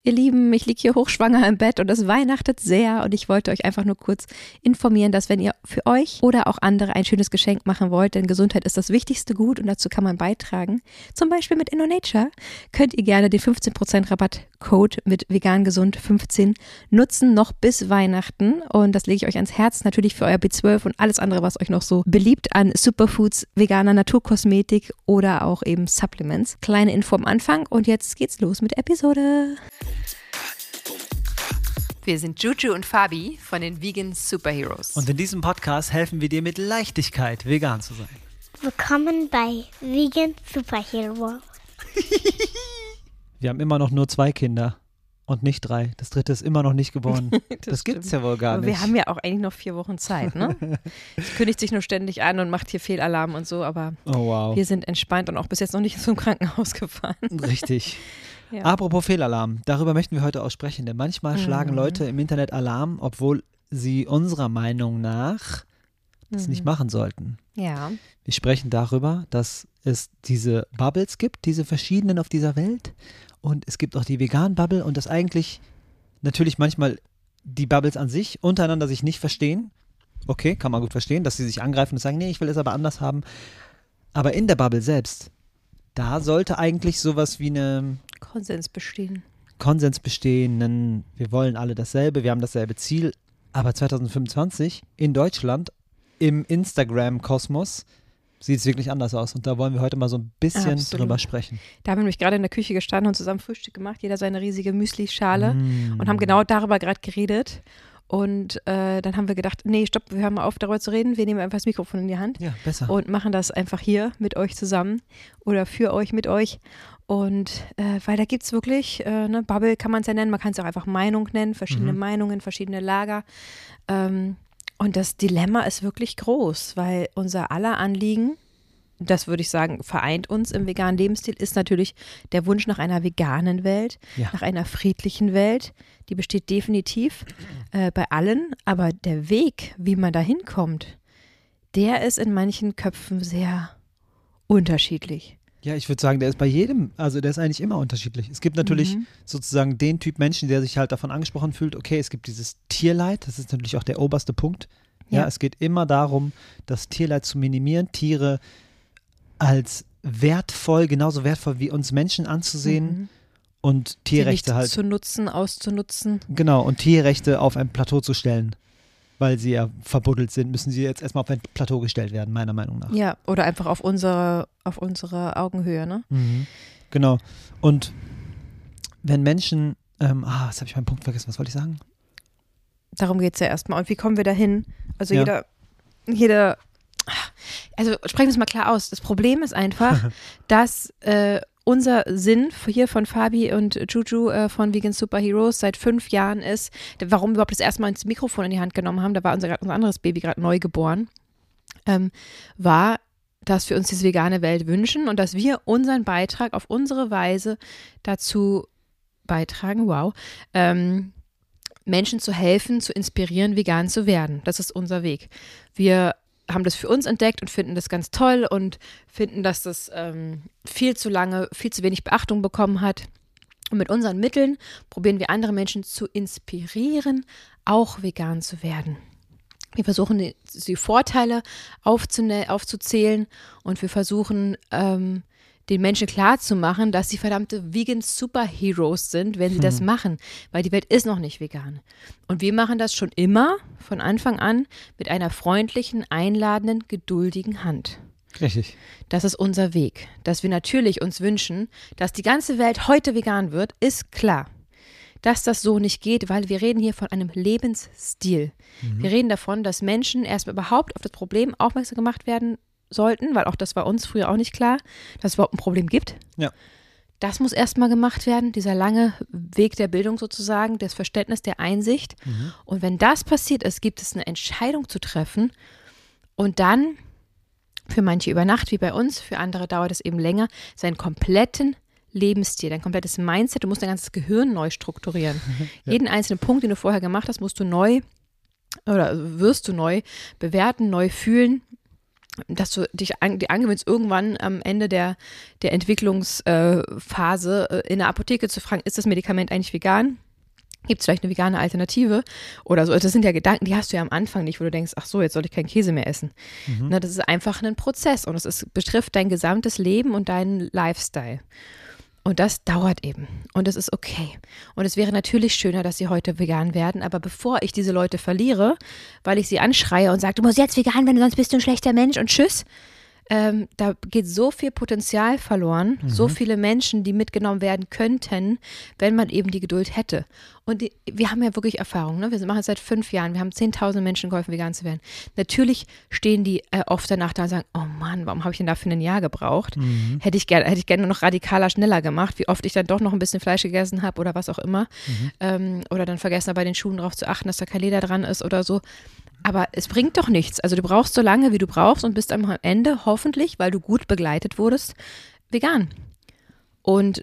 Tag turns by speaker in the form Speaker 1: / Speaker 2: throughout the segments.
Speaker 1: ihr Lieben, ich liege hier hochschwanger im Bett und es weihnachtet sehr und ich wollte euch einfach nur kurz informieren, dass wenn ihr für euch oder auch andere ein schönes Geschenk machen wollt, denn Gesundheit ist das wichtigste Gut und dazu kann man beitragen, zum Beispiel mit InnoNature, könnt ihr gerne den 15% Rabattcode mit vegangesund15 nutzen, noch bis Weihnachten, und das lege ich euch ans Herz, natürlich für euer B12 und alles andere, was euch noch so beliebt an Superfoods, veganer Naturkosmetik oder auch eben Supplements. Kleine Info am Anfang und jetzt geht's los mit der Episode. Wir sind Juju und Fabi von den Vegan Superheroes.
Speaker 2: Und in diesem Podcast helfen wir dir mit Leichtigkeit, vegan zu sein.
Speaker 3: Willkommen bei Vegan Superheroes.
Speaker 2: Wir haben immer noch nur 2 Kinder und nicht 3. Das 3. ist immer noch nicht geboren. Das gibt's ja wohl gar
Speaker 1: aber
Speaker 2: nicht.
Speaker 1: Wir haben ja auch eigentlich noch 4 Wochen Zeit, ne? Es kündigt sich nur ständig an und macht hier Fehlalarm und so, aber wir sind entspannt und auch bis jetzt noch nicht zum Krankenhaus gefahren.
Speaker 2: Richtig.
Speaker 1: Ja.
Speaker 2: Apropos Fehlalarm, darüber möchten wir heute auch sprechen, denn manchmal schlagen Leute im Internet Alarm, obwohl sie unserer Meinung nach das nicht machen sollten.
Speaker 1: Ja.
Speaker 2: Wir sprechen darüber, dass es diese Bubbles gibt, diese verschiedenen auf dieser Welt, und es gibt auch die Vegan-Bubble und dass eigentlich natürlich manchmal die Bubbles an sich untereinander sich nicht verstehen. Okay, kann man gut verstehen, dass sie sich angreifen und sagen, nee, ich will es aber anders haben. Aber in der Bubble selbst, da sollte eigentlich sowas wie eine
Speaker 1: Konsens bestehen,
Speaker 2: wir wollen alle dasselbe, wir haben dasselbe Ziel, aber 2025 in Deutschland im Instagram-Kosmos sieht es wirklich anders aus, und da wollen wir heute mal so ein bisschen drüber sprechen.
Speaker 1: Da haben wir nämlich gerade in der Küche gestanden und zusammen Frühstück gemacht, jeder seine riesige Müsli-Schale und haben genau darüber gerade geredet. Und dann haben wir gedacht, nee, stopp, wir hören mal auf, darüber zu reden. Wir nehmen einfach das Mikrofon in die Hand und machen das einfach hier mit euch zusammen oder für euch, mit euch. Und weil da gibt es wirklich, Bubble kann man es ja nennen, man kann es auch einfach Meinung nennen, verschiedene Meinungen, verschiedene Lager. Und das Dilemma ist wirklich groß, weil unser aller Anliegen, das würde ich sagen, vereint uns im veganen Lebensstil, ist natürlich der Wunsch nach einer veganen Welt, nach einer friedlichen Welt. Die besteht definitiv bei allen, aber der Weg, wie man da hinkommt, der ist in manchen Köpfen sehr unterschiedlich.
Speaker 2: Ja, ich würde sagen, der ist bei jedem, also der ist eigentlich immer unterschiedlich. Es gibt natürlich sozusagen den Typ Menschen, der sich halt davon angesprochen fühlt, okay, es gibt dieses Tierleid, das ist natürlich auch der oberste Punkt. Ja, es geht immer darum, das Tierleid zu minimieren, Tiere als wertvoll, genauso wertvoll wie uns Menschen anzusehen und Tierrechte halt
Speaker 1: zu nutzen, auszunutzen.
Speaker 2: Genau, und Tierrechte auf ein Plateau zu stellen. Weil sie ja verbuddelt sind, müssen sie jetzt erstmal auf ein Plateau gestellt werden, meiner Meinung nach.
Speaker 1: Ja, oder einfach auf unsere Augenhöhe, ne?
Speaker 2: Genau. Und wenn Menschen, jetzt habe ich meinen Punkt vergessen, was wollte ich sagen?
Speaker 1: Darum geht es ja erstmal. Und wie kommen wir dahin? Also also sprechen wir es mal klar aus. Das Problem ist einfach, dass unser Sinn hier von Fabi und Juju von Vegan Superheroes seit 5 Jahren ist, warum wir überhaupt das erste Mal ins Mikrofon in die Hand genommen haben, da war unser anderes Baby gerade neu geboren, war, dass wir uns diese vegane Welt wünschen und dass wir unseren Beitrag auf unsere Weise dazu beitragen, Menschen zu helfen, zu inspirieren, vegan zu werden. Das ist unser Weg. Wir haben das für uns entdeckt und finden das ganz toll und finden, dass das viel zu wenig Beachtung bekommen hat. Und mit unseren Mitteln probieren wir andere Menschen zu inspirieren, auch vegan zu werden. Wir versuchen, die Vorteile aufzuzählen und wir versuchen, den Menschen klarzumachen, dass sie verdammte Vegan Superheroes sind, wenn sie das machen, weil die Welt ist noch nicht vegan. Und wir machen das schon immer, von Anfang an, mit einer freundlichen, einladenden, geduldigen Hand.
Speaker 2: Richtig.
Speaker 1: Das ist unser Weg. Dass wir natürlich uns wünschen, dass die ganze Welt heute vegan wird, ist klar. Dass das so nicht geht, weil wir reden hier von einem Lebensstil. Wir reden davon, dass Menschen erstmal überhaupt auf das Problem aufmerksam gemacht werden sollten, weil auch das war uns früher auch nicht klar, dass es überhaupt ein Problem gibt.
Speaker 2: Ja.
Speaker 1: Das muss erstmal gemacht werden, dieser lange Weg der Bildung sozusagen, das Verständnis, der Einsicht. Und wenn das passiert ist, gibt es eine Entscheidung zu treffen und dann, für manche über Nacht wie bei uns, für andere dauert es eben länger, seinen kompletten Lebensstil, dein komplettes Mindset, du musst dein ganzes Gehirn neu strukturieren. Jeden einzelnen Punkt, den du vorher gemacht hast, wirst du neu bewerten, neu fühlen. dass du dir angewöhnst, irgendwann am Ende der Entwicklungsphase in der Apotheke zu fragen, ist das Medikament eigentlich vegan? Gibt es vielleicht eine vegane Alternative oder so? Das sind ja Gedanken, die hast du ja am Anfang nicht, wo du denkst, ach so, jetzt soll ich keinen Käse mehr essen. Na, das ist einfach ein Prozess und es betrifft dein gesamtes Leben und deinen Lifestyle. Und das dauert eben. Und es ist okay. Und es wäre natürlich schöner, dass sie heute vegan werden. Aber bevor ich diese Leute verliere, weil ich sie anschreie und sage, du musst jetzt vegan werden, sonst bist du ein schlechter Mensch und tschüss. Da geht so viel Potenzial verloren, so viele Menschen, die mitgenommen werden könnten, wenn man eben die Geduld hätte. Und wir haben ja wirklich Erfahrung, ne? Wir machen es seit 5 Jahren, wir haben 10.000 Menschen geholfen, vegan zu werden. Natürlich stehen die oft danach da und sagen, oh Mann, warum habe ich denn dafür ein Jahr gebraucht? Hätte ich gerne noch radikaler, schneller gemacht, wie oft ich dann doch noch ein bisschen Fleisch gegessen habe oder was auch immer. Oder dann vergessen habe, bei den Schuhen darauf zu achten, dass da kein Leder dran ist oder so. Aber es bringt doch nichts. Also du brauchst so lange, wie du brauchst und bist am Ende hoffentlich, weil du gut begleitet wurdest, vegan. Und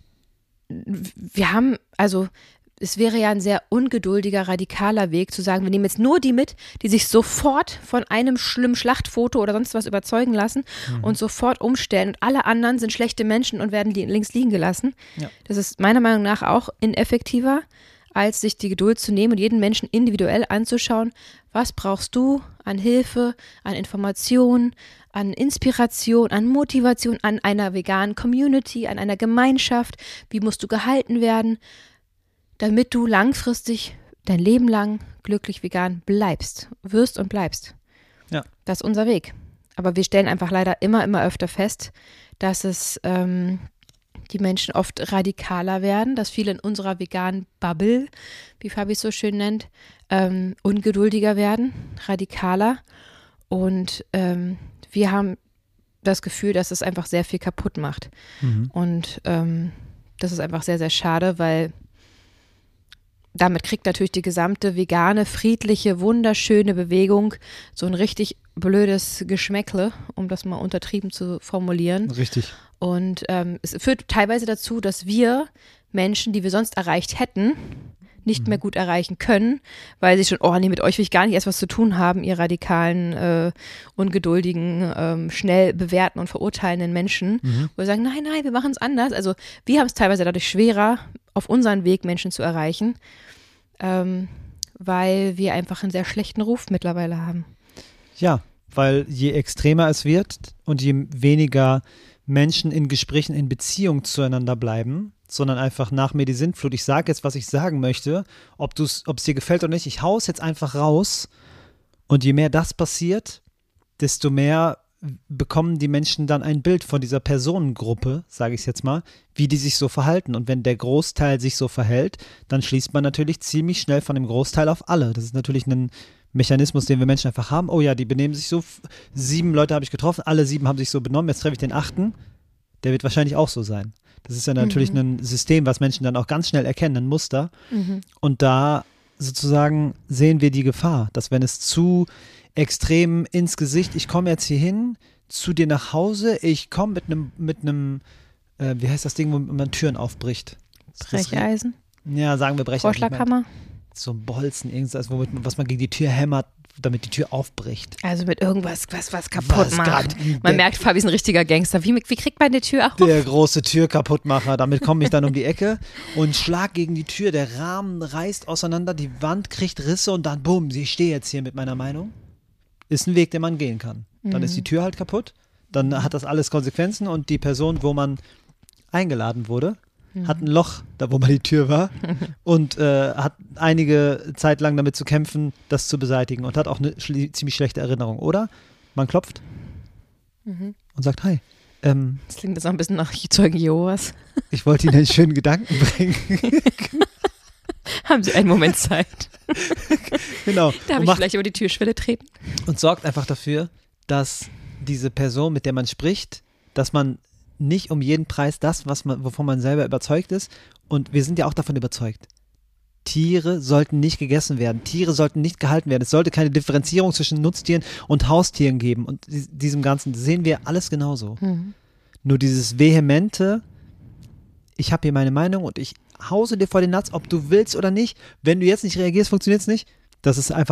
Speaker 1: wir haben, also es wäre ja ein sehr ungeduldiger, radikaler Weg zu sagen, wir nehmen jetzt nur die mit, die sich sofort von einem schlimmen Schlachtfoto oder sonst was überzeugen lassen und sofort umstellen. Und alle anderen sind schlechte Menschen und werden links liegen gelassen. Ja. Das ist meiner Meinung nach auch ineffektiver, als sich die Geduld zu nehmen und jeden Menschen individuell anzuschauen, was brauchst du an Hilfe, an Information, an Inspiration, an Motivation, an einer veganen Community, an einer Gemeinschaft, wie musst du gehalten werden, damit du langfristig dein Leben lang glücklich vegan wirst und bleibst. Ja. Das ist unser Weg. Aber wir stellen einfach leider immer öfter fest, dass es die Menschen oft radikaler werden, dass viele in unserer veganen Bubble, wie Fabi es so schön nennt, ungeduldiger werden, radikaler. Und wir haben das Gefühl, dass es einfach sehr viel kaputt macht. Und das ist einfach sehr, sehr schade, weil damit kriegt natürlich die gesamte vegane, friedliche, wunderschöne Bewegung so ein richtig blödes Geschmäckle, um das mal untertrieben zu formulieren.
Speaker 2: Richtig.
Speaker 1: Und es führt teilweise dazu, dass wir Menschen, die wir sonst erreicht hätten, nicht mehr gut erreichen können, weil sie schon, oh nee, mit euch will ich gar nicht erst was zu tun haben, ihr radikalen, ungeduldigen, schnell bewerten und verurteilenden Menschen, wo wir sagen, nein, wir machen es anders. Also wir haben es teilweise dadurch schwerer, auf unseren Weg Menschen zu erreichen, weil wir einfach einen sehr schlechten Ruf mittlerweile haben.
Speaker 2: Ja, weil je extremer es wird und je weniger Menschen in Gesprächen, in Beziehung zueinander bleiben, sondern einfach nach mir die Sintflut, ich sage jetzt, was ich sagen möchte, ob es dir gefällt oder nicht, ich hau's jetzt einfach raus und je mehr das passiert, desto mehr bekommen die Menschen dann ein Bild von dieser Personengruppe, sage ich jetzt mal, wie die sich so verhalten. Und wenn der Großteil sich so verhält, dann schließt man natürlich ziemlich schnell von dem Großteil auf alle. Das ist natürlich ein Mechanismus, den wir Menschen einfach haben. Oh ja, die benehmen sich so, 7 Leute habe ich getroffen, alle 7 haben sich so benommen, jetzt treffe ich den 8. Der wird wahrscheinlich auch so sein. Das ist ja natürlich ein System, was Menschen dann auch ganz schnell erkennen, ein Muster. Und da sozusagen sehen wir die Gefahr, dass wenn es zu extrem ins Gesicht, ich komme jetzt hier hin, zu dir nach Hause, ich komme mit einem, wie heißt das Ding, wo man Türen aufbricht?
Speaker 1: Brecheisen?
Speaker 2: Ja, sagen wir Brecheisen.
Speaker 1: Vorschlaghammer?
Speaker 2: So ein Bolzen, irgendwas, was man gegen die Tür hämmert, damit die Tür aufbricht.
Speaker 1: Also mit irgendwas, was kaputt macht. Man merkt, Fabi ist ein richtiger Gangster. Wie kriegt man die Tür auf?
Speaker 2: Der große Türkaputtmacher. Damit komme ich dann um die Ecke und schlag gegen die Tür. Der Rahmen reißt auseinander, die Wand kriegt Risse und dann bumm, ich stehe jetzt hier mit meiner Meinung. Ist ein Weg, den man gehen kann. Dann ist die Tür halt kaputt. Dann hat das alles Konsequenzen und die Person, wo man eingeladen wurde, hat ein Loch, da wo mal die Tür war und hat einige Zeit lang damit zu kämpfen, das zu beseitigen und hat auch eine ziemlich schlechte Erinnerung, oder? Man klopft und sagt, hi.
Speaker 1: Das klingt jetzt auch ein bisschen nach Zeugen Jehovas.
Speaker 2: Ich wollte Ihnen einen schönen Gedanken bringen.
Speaker 1: Haben Sie einen Moment Zeit?
Speaker 2: Genau.
Speaker 1: Darf ich vielleicht über die Türschwelle treten?
Speaker 2: Und sorgt einfach dafür, dass diese Person, mit der man spricht, dass man nicht um jeden Preis das, wovon man selber überzeugt ist. Und wir sind ja auch davon überzeugt. Tiere sollten nicht gegessen werden. Tiere sollten nicht gehalten werden. Es sollte keine Differenzierung zwischen Nutztieren und Haustieren geben. Und diesem Ganzen sehen wir alles genauso. Nur dieses vehemente, ich habe hier meine Meinung und ich hause dir vor den Latz, ob du willst oder nicht. Wenn du jetzt nicht reagierst, funktioniert es nicht. Das ist einfach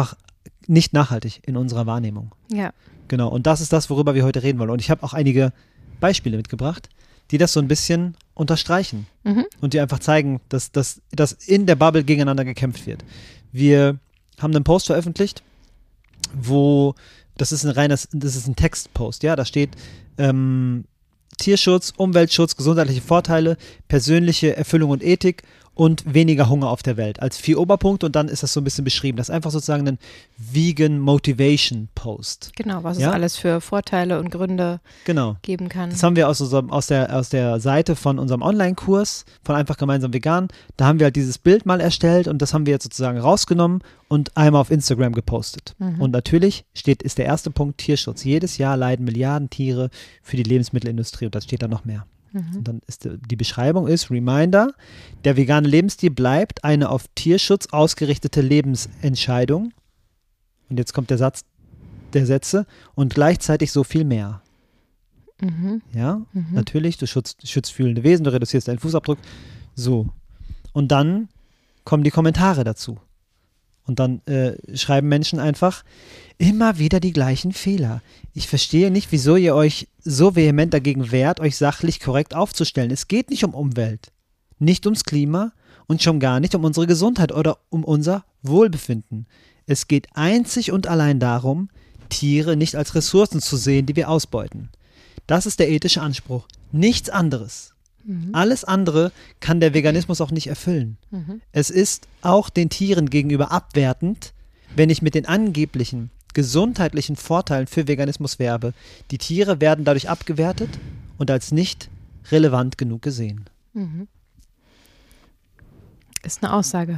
Speaker 2: nicht nachhaltig in unserer Wahrnehmung.
Speaker 1: Ja.
Speaker 2: Genau, und das ist das, worüber wir heute reden wollen. Und ich habe auch einige Beispiele mitgebracht, die das so ein bisschen unterstreichen und die einfach zeigen, dass in der Bubble gegeneinander gekämpft wird. Wir haben einen Post veröffentlicht, das ist ein Textpost, ja, da steht Tierschutz, Umweltschutz, gesundheitliche Vorteile, persönliche Erfüllung und Ethik und weniger Hunger auf der Welt als 4 Oberpunkte, und dann ist das so ein bisschen beschrieben. Das ist einfach sozusagen ein Vegan Motivation Post.
Speaker 1: Genau, was es alles für Vorteile und Gründe geben kann.
Speaker 2: Das haben wir aus der Seite von unserem Online-Kurs von Einfach gemeinsam vegan. Da haben wir halt dieses Bild mal erstellt und das haben wir jetzt sozusagen rausgenommen und einmal auf Instagram gepostet. Und natürlich ist der erste Punkt Tierschutz. Jedes Jahr leiden Milliarden Tiere für die Lebensmittelindustrie, und das steht da noch mehr. Und dann ist die Beschreibung Reminder, der vegane Lebensstil bleibt eine auf Tierschutz ausgerichtete Lebensentscheidung. Und jetzt kommt der Sätze, und gleichzeitig so viel mehr. Ja, natürlich, du schützt fühlende Wesen, du reduzierst deinen Fußabdruck. So. Und dann kommen die Kommentare dazu. Und dann schreiben Menschen einfach immer wieder die gleichen Fehler. Ich verstehe nicht, wieso ihr euch so vehement dagegen wehrt, euch sachlich korrekt aufzustellen. Es geht nicht um Umwelt, nicht ums Klima und schon gar nicht um unsere Gesundheit oder um unser Wohlbefinden. Es geht einzig und allein darum, Tiere nicht als Ressourcen zu sehen, die wir ausbeuten. Das ist der ethische Anspruch. Nichts anderes. Alles andere kann der Veganismus auch nicht erfüllen. Es ist auch den Tieren gegenüber abwertend, wenn ich mit den angeblichen gesundheitlichen Vorteilen für Veganismus werbe. Die Tiere werden dadurch abgewertet und als nicht relevant genug gesehen.
Speaker 1: Ist eine Aussage.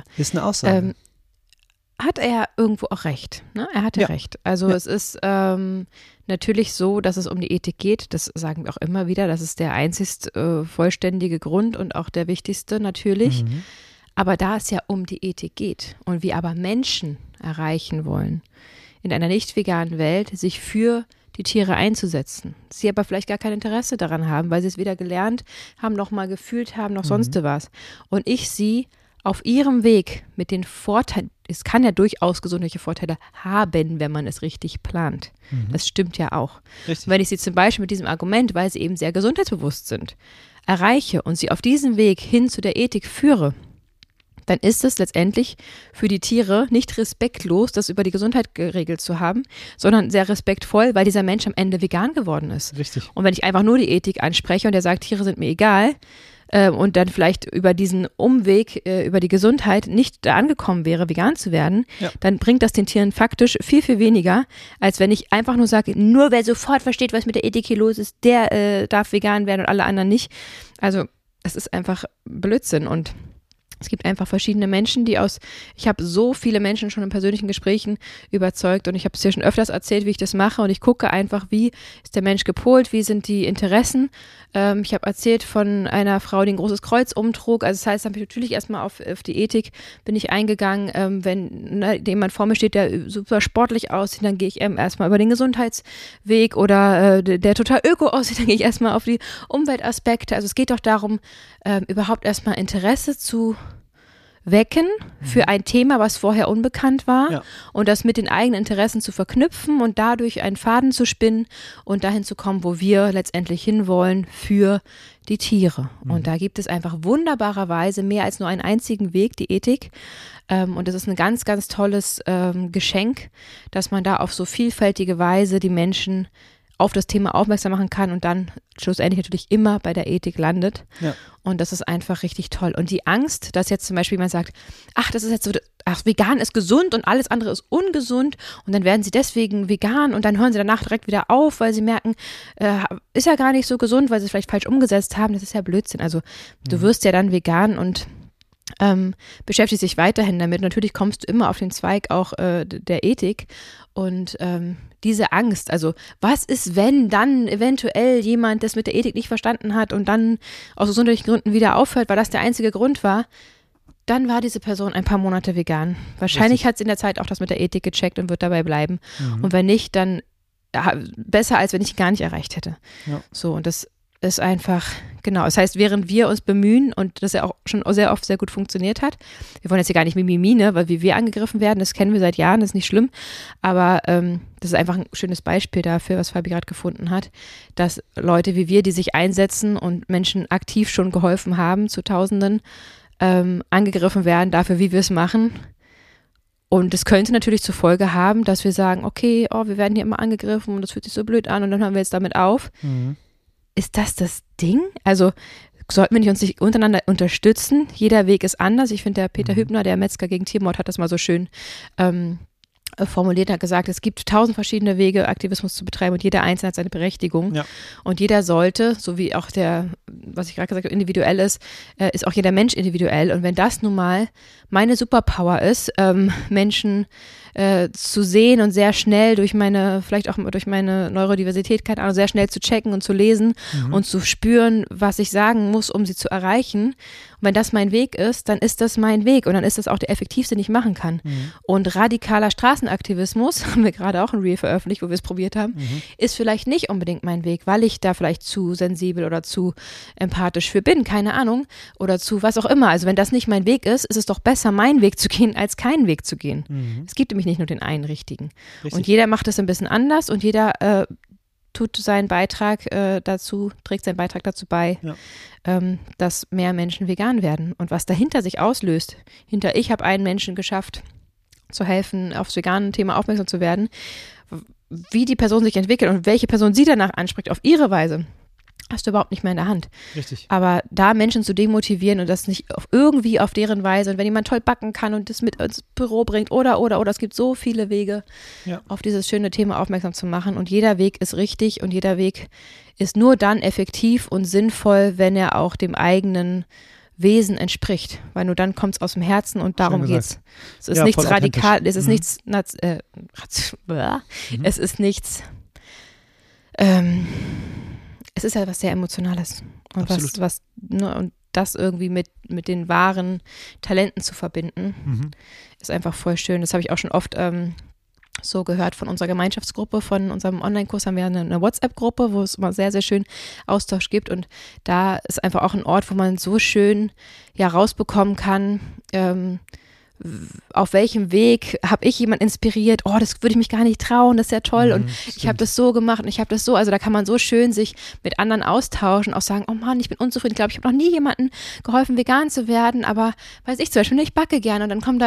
Speaker 1: Hat er irgendwo auch recht. Ne? Er hatte recht. Also es ist natürlich so, dass es um die Ethik geht. Das sagen wir auch immer wieder. Das ist der einzigst vollständige Grund und auch der wichtigste natürlich. Aber da es ja um die Ethik geht und wir aber Menschen erreichen wollen, in einer nicht veganen Welt sich für die Tiere einzusetzen, sie aber vielleicht gar kein Interesse daran haben, weil sie es weder gelernt haben, noch mal gefühlt haben, noch sonst was. Und ich sie auf ihrem Weg mit den Vorteilen, es kann ja durchaus gesundheitliche Vorteile haben, wenn man es richtig plant. Das stimmt ja auch. Richtig. Wenn ich sie zum Beispiel mit diesem Argument, weil sie eben sehr gesundheitsbewusst sind, erreiche und sie auf diesem Weg hin zu der Ethik führe, dann ist es letztendlich für die Tiere nicht respektlos, das über die Gesundheit geregelt zu haben, sondern sehr respektvoll, weil dieser Mensch am Ende vegan geworden ist.
Speaker 2: Richtig.
Speaker 1: Und wenn ich einfach nur die Ethik anspreche und der sagt, Tiere sind mir egal, und dann vielleicht über diesen Umweg, über die Gesundheit nicht da angekommen wäre, vegan zu werden, dann bringt das den Tieren faktisch viel, viel weniger, als wenn ich einfach nur sage, nur wer sofort versteht, was mit der Ethik hier los ist, der darf vegan werden und alle anderen nicht. Also es ist einfach Blödsinn, und es gibt einfach verschiedene Menschen, ich habe so viele Menschen schon in persönlichen Gesprächen überzeugt, und ich habe es ja schon öfters erzählt, wie ich das mache, und ich gucke einfach, wie ist der Mensch gepolt, wie sind die Interessen. Ich habe erzählt von einer Frau, die ein großes Kreuz umtrug, also das heißt, dann bin ich natürlich erstmal auf die Ethik bin ich eingegangen, wenn jemand vor mir steht, der super sportlich aussieht, dann gehe ich erstmal über den Gesundheitsweg, oder der total öko aussieht, dann gehe ich erstmal auf die Umweltaspekte. Also es geht doch darum, überhaupt erstmal Interesse zu wecken für ein Thema, was vorher unbekannt war, und das mit den eigenen Interessen zu verknüpfen und dadurch einen Faden zu spinnen und dahin zu kommen, wo wir letztendlich hinwollen für die Tiere. Und da gibt es einfach wunderbarerweise mehr als nur einen einzigen Weg, die Ethik. Und das ist ein ganz, ganz tolles Geschenk, dass man da auf so vielfältige Weise die Menschen auf das Thema aufmerksam machen kann und dann schlussendlich natürlich immer bei der Ethik landet. Und das ist einfach richtig toll. Und die Angst, dass jetzt zum Beispiel jemand sagt, das ist jetzt so, vegan ist gesund und alles andere ist ungesund, und dann werden sie deswegen vegan und dann hören sie danach direkt wieder auf, weil sie merken, ist ja gar nicht so gesund, weil sie es vielleicht falsch umgesetzt haben. Das ist ja Blödsinn. Also du wirst ja dann vegan und beschäftigst dich weiterhin damit. Natürlich kommst du immer auf den Zweig auch der Ethik, und diese Angst, also was ist, wenn dann eventuell jemand das mit der Ethik nicht verstanden hat und dann aus gesundheitlichen Gründen wieder aufhört, weil das der einzige Grund war, dann war diese Person ein paar Monate vegan. Wahrscheinlich hat sie in der Zeit auch das mit der Ethik gecheckt und wird dabei bleiben. Und wenn nicht, dann besser, als wenn ich ihn gar nicht erreicht hätte. So, und das ist einfach, genau, das heißt, während wir uns bemühen und das ja auch schon sehr oft sehr gut funktioniert hat, wir wollen jetzt hier gar nicht Mimimi, ne, weil wie wir angegriffen werden, das kennen wir seit Jahren, das ist nicht schlimm, aber das ist einfach ein schönes Beispiel dafür, was Fabi gerade gefunden hat, dass Leute wie wir, die sich einsetzen und Menschen aktiv schon geholfen haben, zu Tausenden, angegriffen werden dafür, wie wir es machen. Und es könnte natürlich zur Folge haben, dass wir sagen, okay, wir werden hier immer angegriffen und das fühlt sich so blöd an und dann hören wir jetzt damit auf. Ist das Ding? Also sollten wir uns nicht untereinander unterstützen? Jeder Weg ist anders. Ich finde, der Peter Hübner, der Metzger gegen Tiermord, hat das mal so schön formuliert, hat gesagt, es gibt 1000 verschiedene Wege, Aktivismus zu betreiben und jeder Einzelne hat seine Berechtigung. Ja. Und jeder sollte, so wie auch was ich gerade gesagt habe, individuell ist auch jeder Mensch individuell. Und wenn das nun mal meine Superpower ist, Menschen zu sehen und sehr schnell vielleicht auch durch meine Neurodiversität, keine Ahnung, sehr schnell zu checken und zu lesen und zu spüren, was ich sagen muss, um sie zu erreichen. Und wenn das mein Weg ist, dann ist das mein Weg und dann ist das auch der effektivste, den ich machen kann. Und radikaler Straßenaktivismus, haben wir gerade auch ein Reel veröffentlicht, wo wir es probiert haben, ist vielleicht nicht unbedingt mein Weg, weil ich da vielleicht zu sensibel oder zu empathisch für bin, keine Ahnung, oder zu was auch immer. Also wenn das nicht mein Weg ist, ist es doch besser, meinen Weg zu gehen, als keinen Weg zu gehen. Es gibt nämlich nicht nur den einen richtigen. Richtig. Und jeder macht es ein bisschen anders und jeder trägt seinen Beitrag dazu bei, dass mehr Menschen vegan werden. Und was dahinter sich auslöst, ich habe einen Menschen geschafft, zu helfen, aufs vegane Thema aufmerksam zu werden, wie die Person sich entwickelt und welche Person sie danach anspricht, auf ihre Weise, hast du überhaupt nicht mehr in der Hand.
Speaker 2: Richtig.
Speaker 1: Aber da Menschen zu demotivieren und das nicht irgendwie auf deren Weise und wenn jemand toll backen kann und das mit ins Büro bringt oder, es gibt so viele Wege, auf dieses schöne Thema aufmerksam zu machen und jeder Weg ist richtig und jeder Weg ist nur dann effektiv und sinnvoll, wenn er auch dem eigenen Wesen entspricht, weil nur dann kommt es aus dem Herzen und darum geht's. Es ist nichts radikal, es ist nichts, es ist nichts, es ist ja was sehr Emotionales und und das irgendwie mit den wahren Talenten zu verbinden, ist einfach voll schön. Das habe ich auch schon oft so gehört von unserer Gemeinschaftsgruppe, von unserem Online-Kurs haben wir eine WhatsApp-Gruppe, wo es immer sehr, sehr schön Austausch gibt und da ist einfach auch ein Ort, wo man so schön rausbekommen kann, auf welchem Weg habe ich jemanden inspiriert, das würde ich mich gar nicht trauen, das ist ja toll und ich habe das so gemacht und ich habe das so, also da kann man so schön sich mit anderen austauschen, auch sagen, oh Mann, ich bin unzufrieden, ich glaube, ich habe noch nie jemandem geholfen, vegan zu werden, aber weiß ich zum Beispiel, ich backe gerne und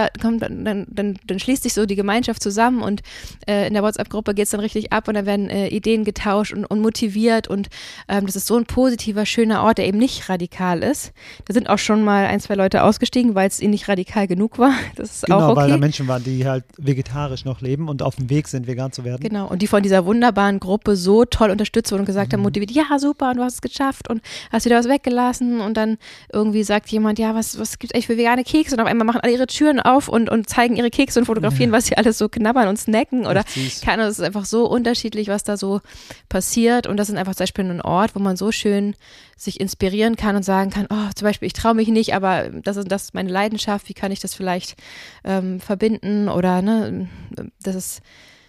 Speaker 1: dann schließt sich so die Gemeinschaft zusammen und in der WhatsApp-Gruppe geht es dann richtig ab und dann werden Ideen getauscht und motiviert und das ist so ein positiver, schöner Ort, der eben nicht radikal ist. Da sind auch schon mal 1, 2 Leute ausgestiegen, weil es ihnen nicht radikal genug war. Das ist auch okay.
Speaker 2: Weil da Menschen waren, die halt vegetarisch noch leben und auf dem Weg sind, vegan zu werden.
Speaker 1: Genau, und die von dieser wunderbaren Gruppe so toll unterstützt wurden und gesagt haben, motiviert, ja super, und du hast es geschafft und hast wieder was weggelassen und dann irgendwie sagt jemand, ja, was gibt es eigentlich für vegane Kekse und auf einmal machen alle ihre Türen auf und zeigen ihre Kekse und fotografieren, was sie alles so knabbern und snacken oder keine Ahnung, es ist einfach so unterschiedlich, was da so passiert und das ist einfach zum Beispiel ein Ort, wo man so schön sich inspirieren kann und sagen kann, zum Beispiel, ich traue mich nicht, aber das ist meine Leidenschaft, wie kann ich das vielleicht verbinden oder das ist,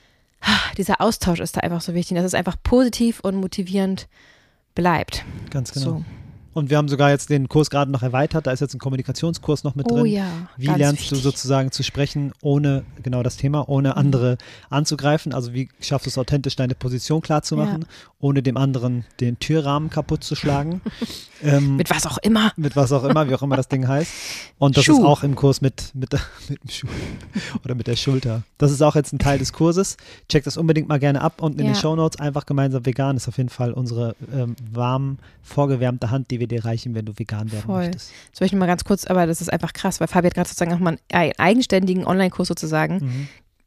Speaker 1: dieser Austausch ist da einfach so wichtig, dass es einfach positiv und motivierend bleibt.
Speaker 2: Ganz genau.
Speaker 1: So.
Speaker 2: Und wir haben sogar jetzt den Kurs gerade noch erweitert, da ist jetzt ein Kommunikationskurs noch mit drin.
Speaker 1: Ja,
Speaker 2: wie lernst du sozusagen zu sprechen, ohne, genau das Thema, ohne andere anzugreifen? Also wie schaffst du es authentisch, deine Position klar zu machen, ohne dem anderen den Türrahmen kaputt zu schlagen?
Speaker 1: Mit was auch immer.
Speaker 2: Mit was auch immer, wie auch immer das Ding heißt. Und das ist auch im Kurs mit dem Schuh oder mit der Schulter. Das ist auch jetzt ein Teil des Kurses. Check das unbedingt mal gerne ab und in den Shownotes einfach gemeinsam vegan ist auf jeden Fall unsere warm vorgewärmte Hand, die wir dir reichen, wenn du vegan werden möchtest.
Speaker 1: Das möchte ich mal ganz kurz, aber das ist einfach krass, weil Fabi hat gerade sozusagen auch mal einen eigenständigen Online-Kurs sozusagen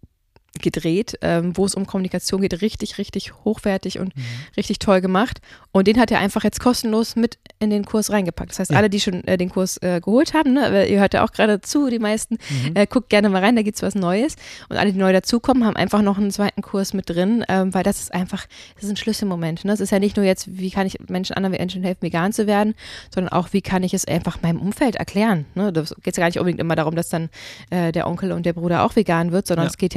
Speaker 1: gedreht, wo es um Kommunikation geht, richtig, richtig hochwertig und richtig toll gemacht. Und den hat er einfach jetzt kostenlos mit in den Kurs reingepackt. Das heißt, alle, die schon den Kurs geholt haben, ihr hört ja auch gerade zu, die meisten, guckt gerne mal rein, da gibt es was Neues. Und alle, die neu dazukommen, haben einfach noch einen zweiten Kurs mit drin, weil das ist ein Schlüsselmoment. Es ist ja nicht nur jetzt, wie kann ich anderen Menschen helfen, vegan zu werden, sondern auch, wie kann ich es einfach meinem Umfeld erklären. Da geht es ja gar nicht unbedingt immer darum, dass dann der Onkel und der Bruder auch vegan wird, sondern es geht ja einfach auch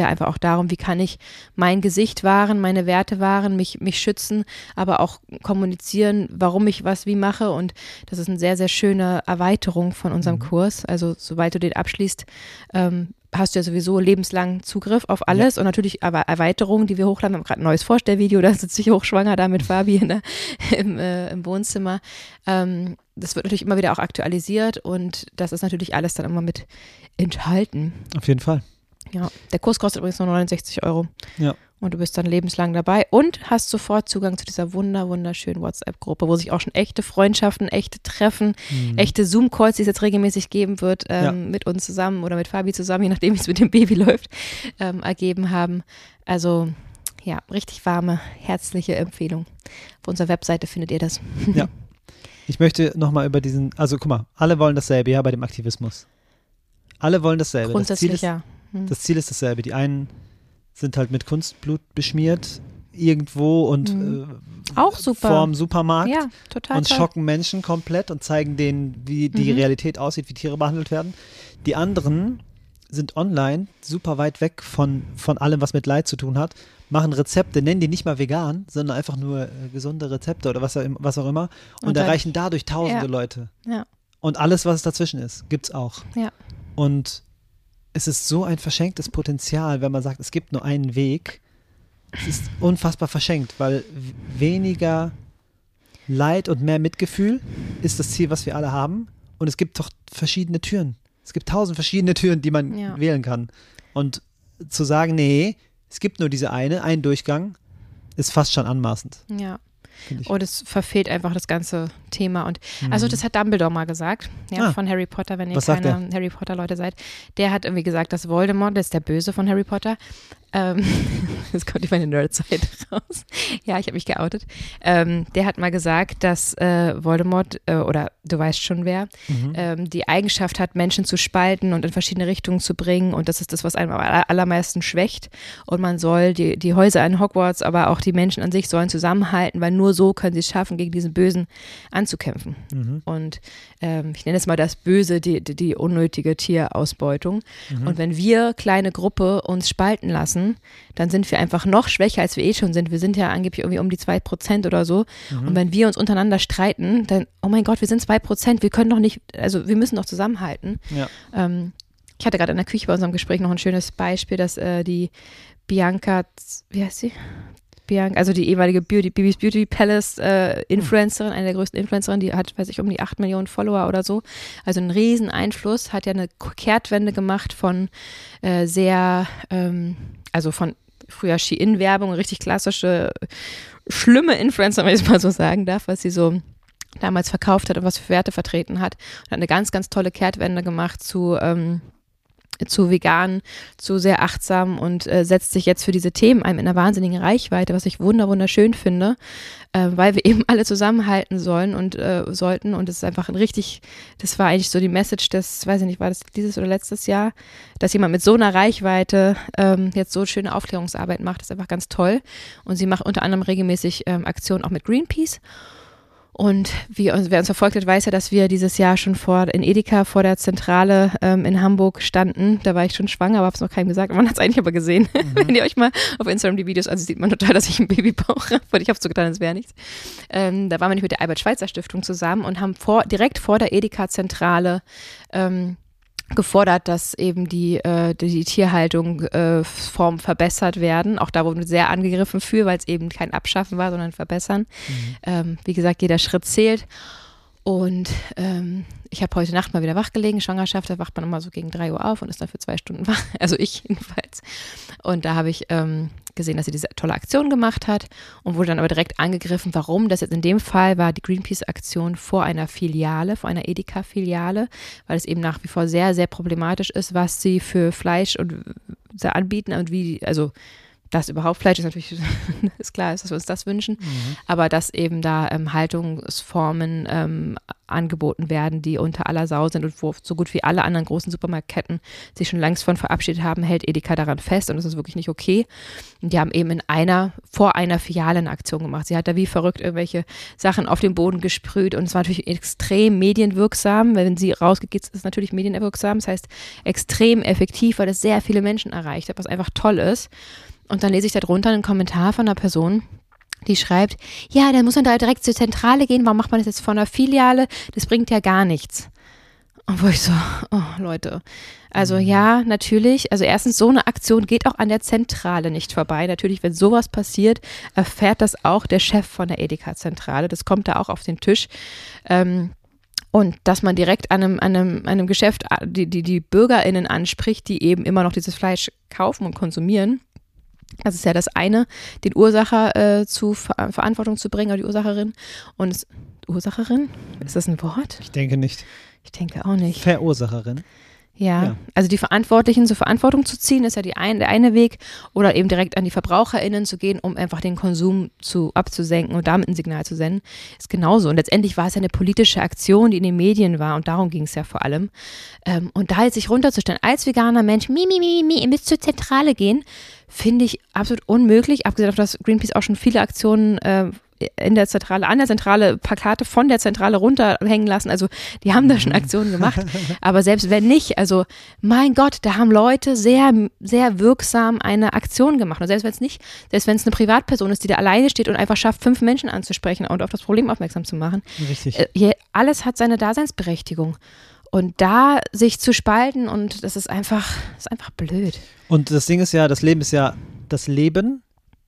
Speaker 1: darum, wie kann ich mein Gesicht wahren, meine Werte wahren, mich schützen, aber auch kommunizieren, warum ich was wie mache. Und das ist eine sehr, sehr schöne Erweiterung von unserem Kurs. Also sobald du den abschließt, hast du ja sowieso lebenslang Zugriff auf alles und natürlich aber Erweiterungen, die wir hochladen. Wir haben gerade ein neues Vorstellvideo, da sitze ich hochschwanger da mit Fabi im Wohnzimmer. Das wird natürlich immer wieder auch aktualisiert und das ist natürlich alles dann immer mit enthalten.
Speaker 2: Auf jeden Fall.
Speaker 1: Ja, der Kurs kostet übrigens nur 69 €.
Speaker 2: Ja.
Speaker 1: Und du bist dann lebenslang dabei und hast sofort Zugang zu dieser wunderschönen WhatsApp-Gruppe, wo sich auch schon echte Freundschaften, echte Treffen, echte Zoom-Calls, die es jetzt regelmäßig geben wird, mit uns zusammen oder mit Fabi zusammen, je nachdem, wie es mit dem Baby läuft, ergeben haben. Also ja, richtig warme, herzliche Empfehlung. Auf unserer Webseite findet ihr das.
Speaker 2: Ja. Ich möchte nochmal über also guck mal, alle wollen dasselbe, ja, bei dem Aktivismus. Alle wollen dasselbe.
Speaker 1: Grundsätzlich, ja.
Speaker 2: Das Ziel ist dasselbe. Die einen sind halt mit Kunstblut beschmiert irgendwo und
Speaker 1: auch super.
Speaker 2: vorm Supermarkt
Speaker 1: total
Speaker 2: und schocken Menschen komplett und zeigen denen, wie die Realität aussieht, wie Tiere behandelt werden. Die anderen sind online super weit weg von allem, was mit Leid zu tun hat, machen Rezepte, nennen die nicht mal vegan, sondern einfach nur gesunde Rezepte oder was auch immer und erreichen dadurch tausende Leute.
Speaker 1: Ja.
Speaker 2: Und alles, was dazwischen ist, gibt's auch.
Speaker 1: Ja.
Speaker 2: Und es ist so ein verschenktes Potenzial, wenn man sagt, es gibt nur einen Weg. Es ist unfassbar verschenkt, weil weniger Leid und mehr Mitgefühl ist das Ziel, was wir alle haben. Und es gibt doch verschiedene Türen. Es gibt 1000 verschiedene Türen, die man wählen kann. Und zu sagen, nee, es gibt nur diese einen Durchgang, ist fast schon anmaßend.
Speaker 1: Ja. Und es verfehlt einfach das ganze Thema. Und also das hat Dumbledore mal gesagt, von Harry Potter, wenn ihr keine Harry Potter Leute seid. Der hat irgendwie gesagt, dass Voldemort, das ist der Böse von Harry Potter, das kommt über eine Nerd-Seite raus. Ja, ich habe mich geoutet. Der hat mal gesagt, dass Voldemort, oder du weißt schon wer, die Eigenschaft hat, Menschen zu spalten und in verschiedene Richtungen zu bringen. Und das ist das, was einem am allermeisten schwächt. Und man soll die Häuser in Hogwarts, aber auch die Menschen an sich sollen zusammenhalten, weil nur so können sie es schaffen, gegen diesen Bösen anzukämpfen. Und ich nenne es mal das Böse, die unnötige Tierausbeutung. Und wenn wir, kleine Gruppe, uns spalten lassen, dann sind wir einfach noch schwächer, als wir eh schon sind. Wir sind ja angeblich irgendwie um die 2% oder so. Und wenn wir uns untereinander streiten, dann, oh mein Gott, wir sind 2%, wir können doch nicht, also wir müssen doch zusammenhalten. Ja. Ich hatte gerade in der Küche bei unserem Gespräch noch ein schönes Beispiel, dass die Bianca, wie heißt sie? Also die ehemalige Bibis Beauty Palace Influencerin, eine der größten Influencerinnen, die hat, weiß ich, um die 8 Millionen Follower oder so. Also einen riesen Einfluss, hat ja eine Kehrtwende gemacht von also von früher Shein-Werbung, richtig klassische, schlimme Influencer, wenn ich es mal so sagen darf, was sie so damals verkauft hat und was für Werte vertreten hat. Und hat eine ganz, ganz tolle Kehrtwende gemacht zu vegan, zu sehr achtsam und setzt sich jetzt für diese Themen ein mit einer wahnsinnigen Reichweite, was ich wunderschön finde, weil wir eben alle zusammenhalten sollen und sollten und es ist einfach das war eigentlich so die Message des, weiß ich nicht, war das dieses oder letztes Jahr, dass jemand mit so einer Reichweite jetzt so schöne Aufklärungsarbeit macht, ist einfach ganz toll und sie macht unter anderem regelmäßig Aktionen auch mit Greenpeace. Und wer uns verfolgt hat, weiß ja, dass wir dieses Jahr schon in Edeka vor der Zentrale in Hamburg standen. Da war ich schon schwanger, aber habe es noch keinem gesagt. Man hat es eigentlich aber gesehen. Wenn ihr euch mal auf Instagram die Videos ansieht, sieht man total, dass ich einen Babybauch habe. Und ich habe so getan, als wäre nichts. Da waren wir nicht mit der Albert-Schweitzer-Stiftung zusammen und haben direkt vor der Edeka-Zentrale gefordert, dass eben die Tierhaltung Form verbessert werden. Auch da wurden wir sehr angegriffen für, weil es eben kein Abschaffen war, sondern verbessern. Wie gesagt, jeder Schritt zählt. Und ich habe heute Nacht mal wieder wach gelegen, Schwangerschaft, da wacht man immer so gegen 3 Uhr auf und ist dann für 2 Stunden wach, also ich jedenfalls. Und da habe ich gesehen, dass sie diese tolle Aktion gemacht hat und wurde dann aber direkt angegriffen, warum. Das jetzt in dem Fall war die Greenpeace-Aktion vor einer Edeka-Filiale, weil es eben nach wie vor sehr, sehr problematisch ist, was sie für Fleisch und anbieten und wie dass überhaupt Fleisch ist natürlich, ist klar, dass wir uns das wünschen, aber dass eben da Haltungsformen angeboten werden, die unter aller Sau sind und wo so gut wie alle anderen großen Supermarktketten sich schon längst von verabschiedet haben, hält Edeka daran fest und das ist wirklich nicht okay. Und die haben eben vor einer Filiale eine Aktion gemacht. Sie hat da wie verrückt irgendwelche Sachen auf den Boden gesprüht und es war natürlich extrem medienwirksam. Wenn sie rausgeht, ist es natürlich medienwirksam. Das heißt extrem effektiv, weil es sehr viele Menschen erreicht hat, was einfach toll ist. Und dann lese ich da drunter einen Kommentar von einer Person, die schreibt, ja, dann muss man da direkt zur Zentrale gehen, warum macht man das jetzt von einer Filiale? Das bringt ja gar nichts. Und wo ich so, oh Leute, also ja, natürlich, also erstens, so eine Aktion geht auch an der Zentrale nicht vorbei. Natürlich, wenn sowas passiert, erfährt das auch der Chef von der Edeka-Zentrale, das kommt da auch auf den Tisch. Und dass man direkt an einem Geschäft die BürgerInnen anspricht, die eben immer noch dieses Fleisch kaufen und konsumieren. Das ist ja das eine, den Ursacher zu Verantwortung zu bringen, oder die Ursacherin. Und Ursacherin? Ist das ein Wort?
Speaker 2: Ich denke nicht.
Speaker 1: Ich denke auch nicht.
Speaker 2: Verursacherin.
Speaker 1: Ja, also die Verantwortlichen zur Verantwortung zu ziehen, ist ja der eine Weg. Oder eben direkt an die VerbraucherInnen zu gehen, um einfach den Konsum abzusenken und damit ein Signal zu senden, ist genauso. Und letztendlich war es ja eine politische Aktion, die in den Medien war und darum ging es ja vor allem. Und da jetzt sich runterzustellen, als veganer Mensch, ihr müsst zur Zentrale gehen, finde ich absolut unmöglich. Abgesehen davon, dass Greenpeace auch schon viele Aktionen an der Zentrale Plakate von der Zentrale runterhängen lassen. Also die haben da schon Aktionen gemacht. Aber selbst wenn nicht, also mein Gott, da haben Leute sehr, sehr wirksam eine Aktion gemacht. Und selbst wenn es eine Privatperson ist, die da alleine steht und einfach schafft, 5 Menschen anzusprechen und auf das Problem aufmerksam zu machen.
Speaker 2: Richtig.
Speaker 1: Alles hat seine Daseinsberechtigung. Und da sich zu spalten und das ist einfach blöd.
Speaker 2: Und das Ding ist ja, das Leben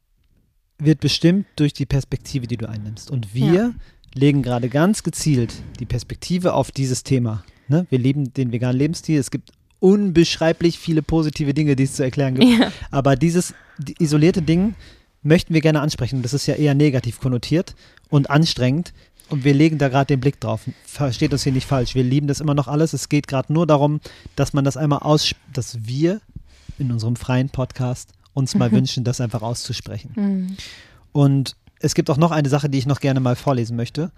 Speaker 2: wird bestimmt durch die Perspektive, die du einnimmst. Und wir legen gerade ganz gezielt die Perspektive auf dieses Thema. Ne? Wir lieben den veganen Lebensstil. Es gibt unbeschreiblich viele positive Dinge, die es zu erklären gibt. Ja. Aber dieses isolierte Ding möchten wir gerne ansprechen. Das ist ja eher negativ konnotiert und anstrengend. Und wir legen da gerade den Blick drauf. Versteht uns hier nicht falsch. Wir lieben das immer noch alles. Es geht gerade nur darum, dass man das einmal dass wir in unserem freien Podcast uns mal wünschen, das einfach auszusprechen. Und es gibt auch noch eine Sache, die ich noch gerne mal vorlesen möchte.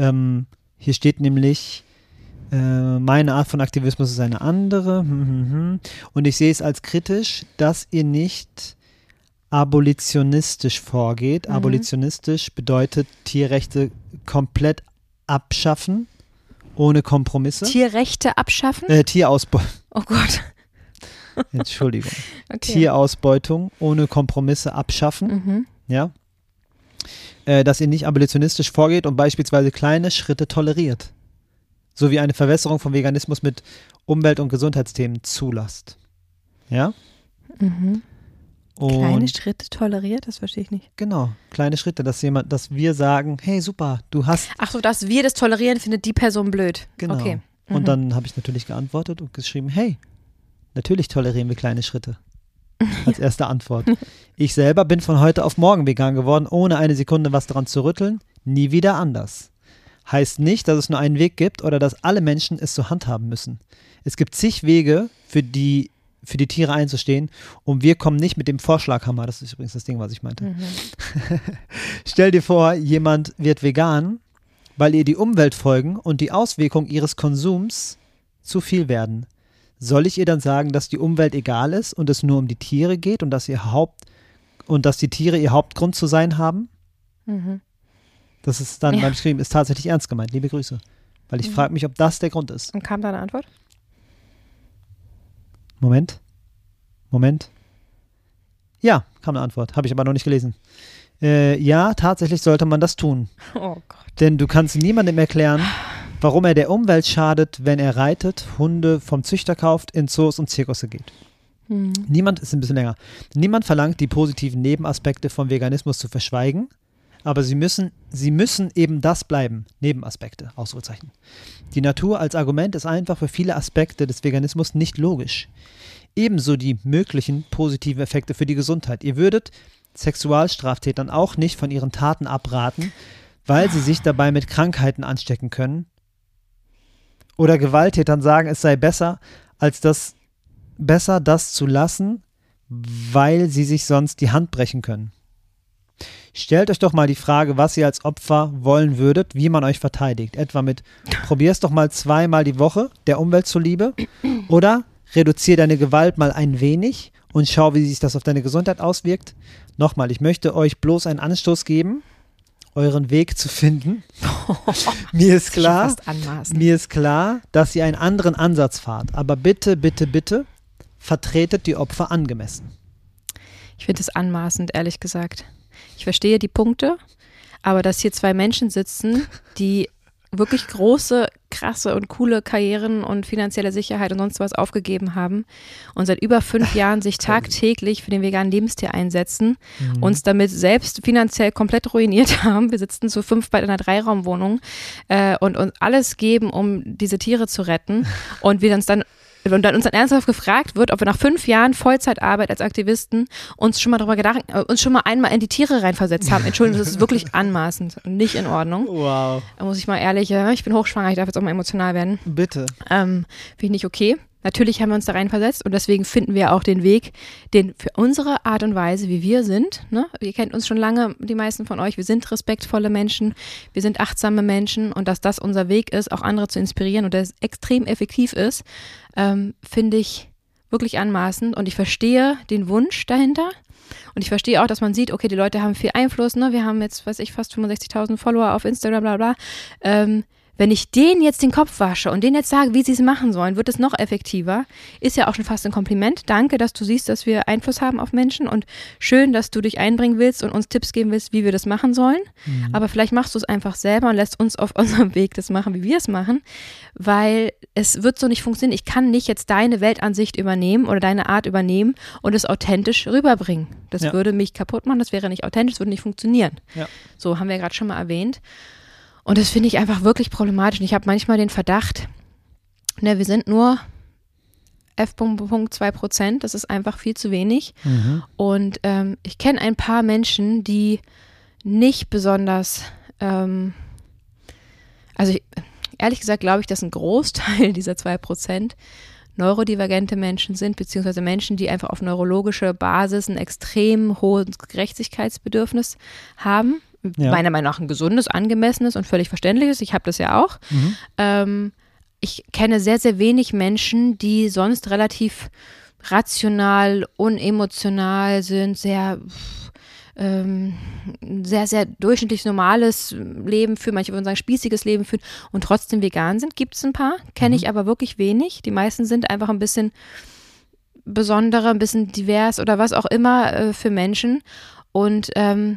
Speaker 2: Hier steht nämlich, meine Art von Aktivismus ist eine andere. Und ich sehe es als kritisch, dass ihr nicht abolitionistisch vorgeht. Abolitionistisch bedeutet Tierrechte komplett abschaffen, ohne Kompromisse.
Speaker 1: Tierrechte abschaffen?
Speaker 2: Tierausbeutung.
Speaker 1: Oh Gott.
Speaker 2: Entschuldigung. Okay. Tierausbeutung ohne Kompromisse abschaffen. Ja. Dass ihr nicht abolitionistisch vorgeht und beispielsweise kleine Schritte toleriert. Sowie eine Verwässerung von Veganismus mit Umwelt- und Gesundheitsthemen zulasst. Ja?
Speaker 1: Kleine Schritte toleriert? Das verstehe ich nicht.
Speaker 2: Genau, kleine Schritte, dass wir sagen, hey super, du hast…
Speaker 1: Ach so, dass wir das tolerieren, findet die Person blöd.
Speaker 2: Genau.
Speaker 1: Okay.
Speaker 2: Und dann habe ich natürlich geantwortet und geschrieben, hey, natürlich tolerieren wir kleine Schritte. Als erste Antwort. Ich selber bin von heute auf morgen vegan geworden, ohne eine Sekunde was daran zu rütteln. Nie wieder anders. Heißt nicht, dass es nur einen Weg gibt oder dass alle Menschen es so handhaben müssen. Es gibt zig Wege, für die Tiere einzustehen und wir kommen nicht mit dem Vorschlaghammer. Das ist übrigens das Ding, was ich meinte. Stell dir vor, jemand wird vegan, weil ihr die Umweltfolgen und die Auswirkungen ihres Konsums zu viel werden. Soll ich ihr dann sagen, dass die Umwelt egal ist und es nur um die Tiere geht und dass die Tiere ihr Hauptgrund zu sein haben? Das ist dann beim Schreiben ist tatsächlich ernst gemeint. Liebe Grüße. Weil ich frage mich, ob das der Grund ist.
Speaker 1: Und kam da eine Antwort?
Speaker 2: Moment. Ja, kam eine Antwort. Habe ich aber noch nicht gelesen. Ja, tatsächlich sollte man das tun.
Speaker 1: Oh Gott.
Speaker 2: Denn du kannst niemandem erklären, warum er der Umwelt schadet, wenn er reitet, Hunde vom Züchter kauft, in Zoos und Zirkusse geht. Niemand verlangt, die positiven Nebenaspekte vom Veganismus zu verschweigen, aber sie müssen eben das bleiben. Nebenaspekte, Ausrufezeichen. Die Natur als Argument ist einfach für viele Aspekte des Veganismus nicht logisch. Ebenso die möglichen positiven Effekte für die Gesundheit. Ihr würdet Sexualstraftätern auch nicht von ihren Taten abraten, weil sie sich dabei mit Krankheiten anstecken können. Oder Gewalttätern sagen, es sei besser, das zu lassen, weil sie sich sonst die Hand brechen können. Stellt euch doch mal die Frage, was ihr als Opfer wollen würdet, wie man euch verteidigt. Etwa mit, probier's doch mal 2-mal die Woche, der Umwelt zuliebe. Oder reduziere deine Gewalt mal ein wenig und schau, wie sich das auf deine Gesundheit auswirkt. Nochmal, ich möchte euch bloß einen Anstoß geben, euren Weg zu finden. Mir ist klar, dass ihr einen anderen Ansatz fahrt. Aber bitte, bitte, bitte, vertretet die Opfer angemessen.
Speaker 1: Ich finde es anmaßend, ehrlich gesagt. Ich verstehe die Punkte, aber dass hier 2 Menschen sitzen, die wirklich große, krasse und coole Karrieren und finanzielle Sicherheit und sonst was aufgegeben haben und seit über 5 Jahren sich tagtäglich für den veganen Lebensstil einsetzen, uns damit selbst finanziell komplett ruiniert haben. Wir sitzen zu 5 bei einer 3-Raumwohnung und uns alles geben, um diese Tiere zu retten und wir uns dann ernsthaft gefragt wird, ob wir nach 5 Jahren Vollzeitarbeit als Aktivisten uns schon mal einmal in die Tiere reinversetzt haben. Entschuldigung, das ist wirklich anmaßend und nicht in Ordnung.
Speaker 2: Wow.
Speaker 1: Da muss ich mal ehrlich, ich bin hochschwanger, ich darf jetzt auch mal emotional werden.
Speaker 2: Bitte.
Speaker 1: Finde ich nicht okay. Natürlich haben wir uns da reinversetzt und deswegen finden wir auch den Weg, den für unsere Art und Weise, wie wir sind, ne? Ihr kennt uns schon lange, die meisten von euch, wir sind respektvolle Menschen, wir sind achtsame Menschen und dass das unser Weg ist, auch andere zu inspirieren und das extrem effektiv ist, finde ich wirklich anmaßend und ich verstehe den Wunsch dahinter und ich verstehe auch, dass man sieht, okay, die Leute haben viel Einfluss, ne? Wir haben jetzt, fast 65.000 Follower auf Instagram, bla bla. Wenn ich denen jetzt den Kopf wasche und denen jetzt sage, wie sie es machen sollen, wird es noch effektiver. Ist ja auch schon fast ein Kompliment. Danke, dass du siehst, dass wir Einfluss haben auf Menschen und schön, dass du dich einbringen willst und uns Tipps geben willst, wie wir das machen sollen. Aber vielleicht machst du es einfach selber und lässt uns auf unserem Weg das machen, wie wir es machen, weil es wird so nicht funktionieren. Ich kann nicht jetzt deine Weltansicht übernehmen oder deine Art übernehmen und es authentisch rüberbringen. Das würde mich kaputt machen, das wäre nicht authentisch, das würde nicht funktionieren. Ja. So haben wir gerade schon mal erwähnt. Und das finde ich einfach wirklich problematisch. Und ich habe manchmal den Verdacht, wir sind nur F.2%, das ist einfach viel zu wenig. Und ich kenne ein paar Menschen, die nicht besonders, ehrlich gesagt glaube ich, dass ein Großteil dieser 2% neurodivergente Menschen sind, beziehungsweise Menschen, die einfach auf neurologischer Basis ein extrem hohes Gerechtigkeitsbedürfnis haben. Ja. Meiner Meinung nach ein gesundes, angemessenes und völlig verständliches. Ich habe das ja auch. Ich kenne sehr, sehr wenig Menschen, die sonst relativ rational, unemotional sind, sehr, sehr durchschnittlich normales Leben führen, manche würden sagen spießiges Leben führen und trotzdem vegan sind. Gibt es ein paar, kenne ich aber wirklich wenig. Die meisten sind einfach ein bisschen besondere, ein bisschen divers oder was auch immer für Menschen und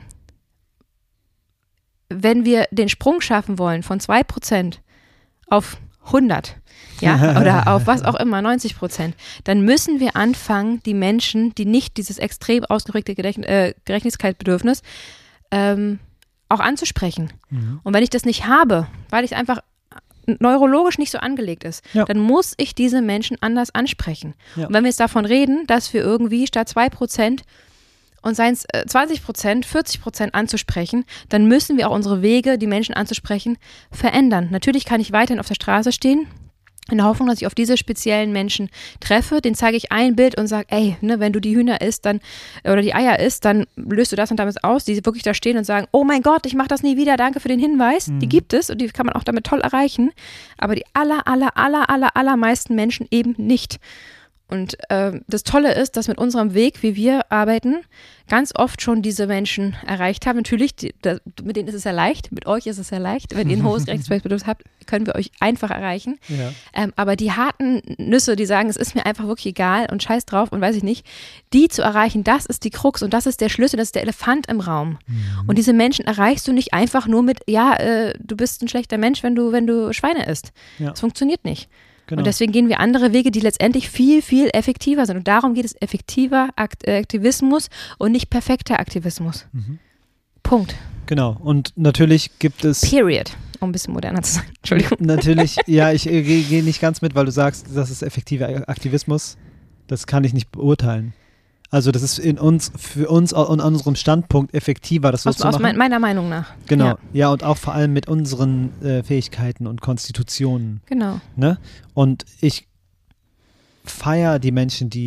Speaker 1: wenn wir den Sprung schaffen wollen von 2% auf 100, oder auf was auch immer, 90%, dann müssen wir anfangen, die Menschen, die nicht dieses extrem ausgeprägte Gerechtigkeitsbedürfnis auch anzusprechen. Und wenn ich das nicht habe, weil ich einfach neurologisch nicht so angelegt ist, dann muss ich diese Menschen anders ansprechen. Und wenn wir jetzt davon reden, dass wir irgendwie statt 2% und seien es 20%, 40% anzusprechen, dann müssen wir auch unsere Wege, die Menschen anzusprechen, verändern. Natürlich kann ich weiterhin auf der Straße stehen, in der Hoffnung, dass ich auf diese speziellen Menschen treffe. Den zeige ich ein Bild und sage, ey, wenn du die Hühner isst, dann oder die Eier isst, dann löst du das und damit aus. Die wirklich da stehen und sagen, oh mein Gott, ich mache das nie wieder, danke für den Hinweis. Die gibt es und die kann man auch damit toll erreichen. Aber die allermeisten Menschen eben nicht. Und das Tolle ist, dass mit unserem Weg, wie wir arbeiten, ganz oft schon diese Menschen erreicht haben. Natürlich, mit denen ist es ja leicht, mit euch ist es ja leicht. Wenn ihr ein hohes Gerechtigkeitsbedürfnis habt, können wir euch einfach erreichen. Ja. Aber die harten Nüsse, die sagen, es ist mir einfach wirklich egal und scheiß drauf und weiß ich nicht, die zu erreichen, das ist die Krux und das ist der Schlüssel, das ist der Elefant im Raum. Und diese Menschen erreichst du nicht einfach nur mit, du bist ein schlechter Mensch, wenn du Schweine isst. Das funktioniert nicht. Genau. Und deswegen gehen wir andere Wege, die letztendlich viel, viel effektiver sind. Und darum geht es effektiver Aktivismus und nicht perfekter Aktivismus. Punkt.
Speaker 2: Genau. Und natürlich gibt es...
Speaker 1: Period. Um ein bisschen moderner zu sein. Entschuldigung.
Speaker 2: Natürlich, ja, ich gehe nicht ganz mit, weil du sagst, das ist effektiver Aktivismus. Das kann ich nicht beurteilen. Also das ist für uns an unserem Standpunkt effektiver, das so zu machen. Aus
Speaker 1: meiner Meinung nach.
Speaker 2: Genau, ja und auch vor allem mit unseren Fähigkeiten und Konstitutionen.
Speaker 1: Genau.
Speaker 2: Ne? Und ich feiere die Menschen, die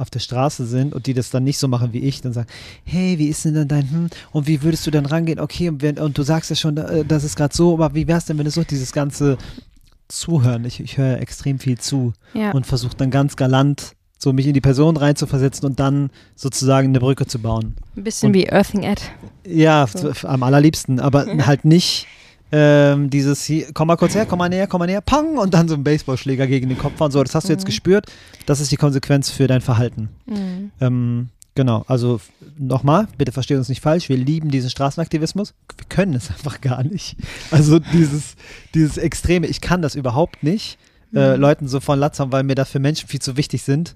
Speaker 2: auf der Straße sind und die das dann nicht so machen wie ich, dann sagen, hey, wie ist denn dein, und wie würdest du dann rangehen? Okay, und du sagst ja schon, das ist gerade so, aber wie wär's denn, wenn es so dieses ganze Zuhören, ich höre extrem viel zu und versuche dann ganz galant so mich in die Person reinzuversetzen und dann sozusagen eine Brücke zu bauen.
Speaker 1: Ein bisschen wie Earthing Ed.
Speaker 2: Ja, so. Am allerliebsten, aber halt nicht dieses hier, komm mal kurz her, komm mal näher, pang, und dann so einen Baseballschläger gegen den Kopf fahren. So, das hast du jetzt gespürt. Das ist die Konsequenz für dein Verhalten. Genau, also nochmal, bitte versteht uns nicht falsch, wir lieben diesen Straßenaktivismus. Wir können es einfach gar nicht. Also dieses Extreme, ich kann das überhaupt nicht, Leuten so von Latz haben, weil mir dafür Menschen viel zu wichtig sind.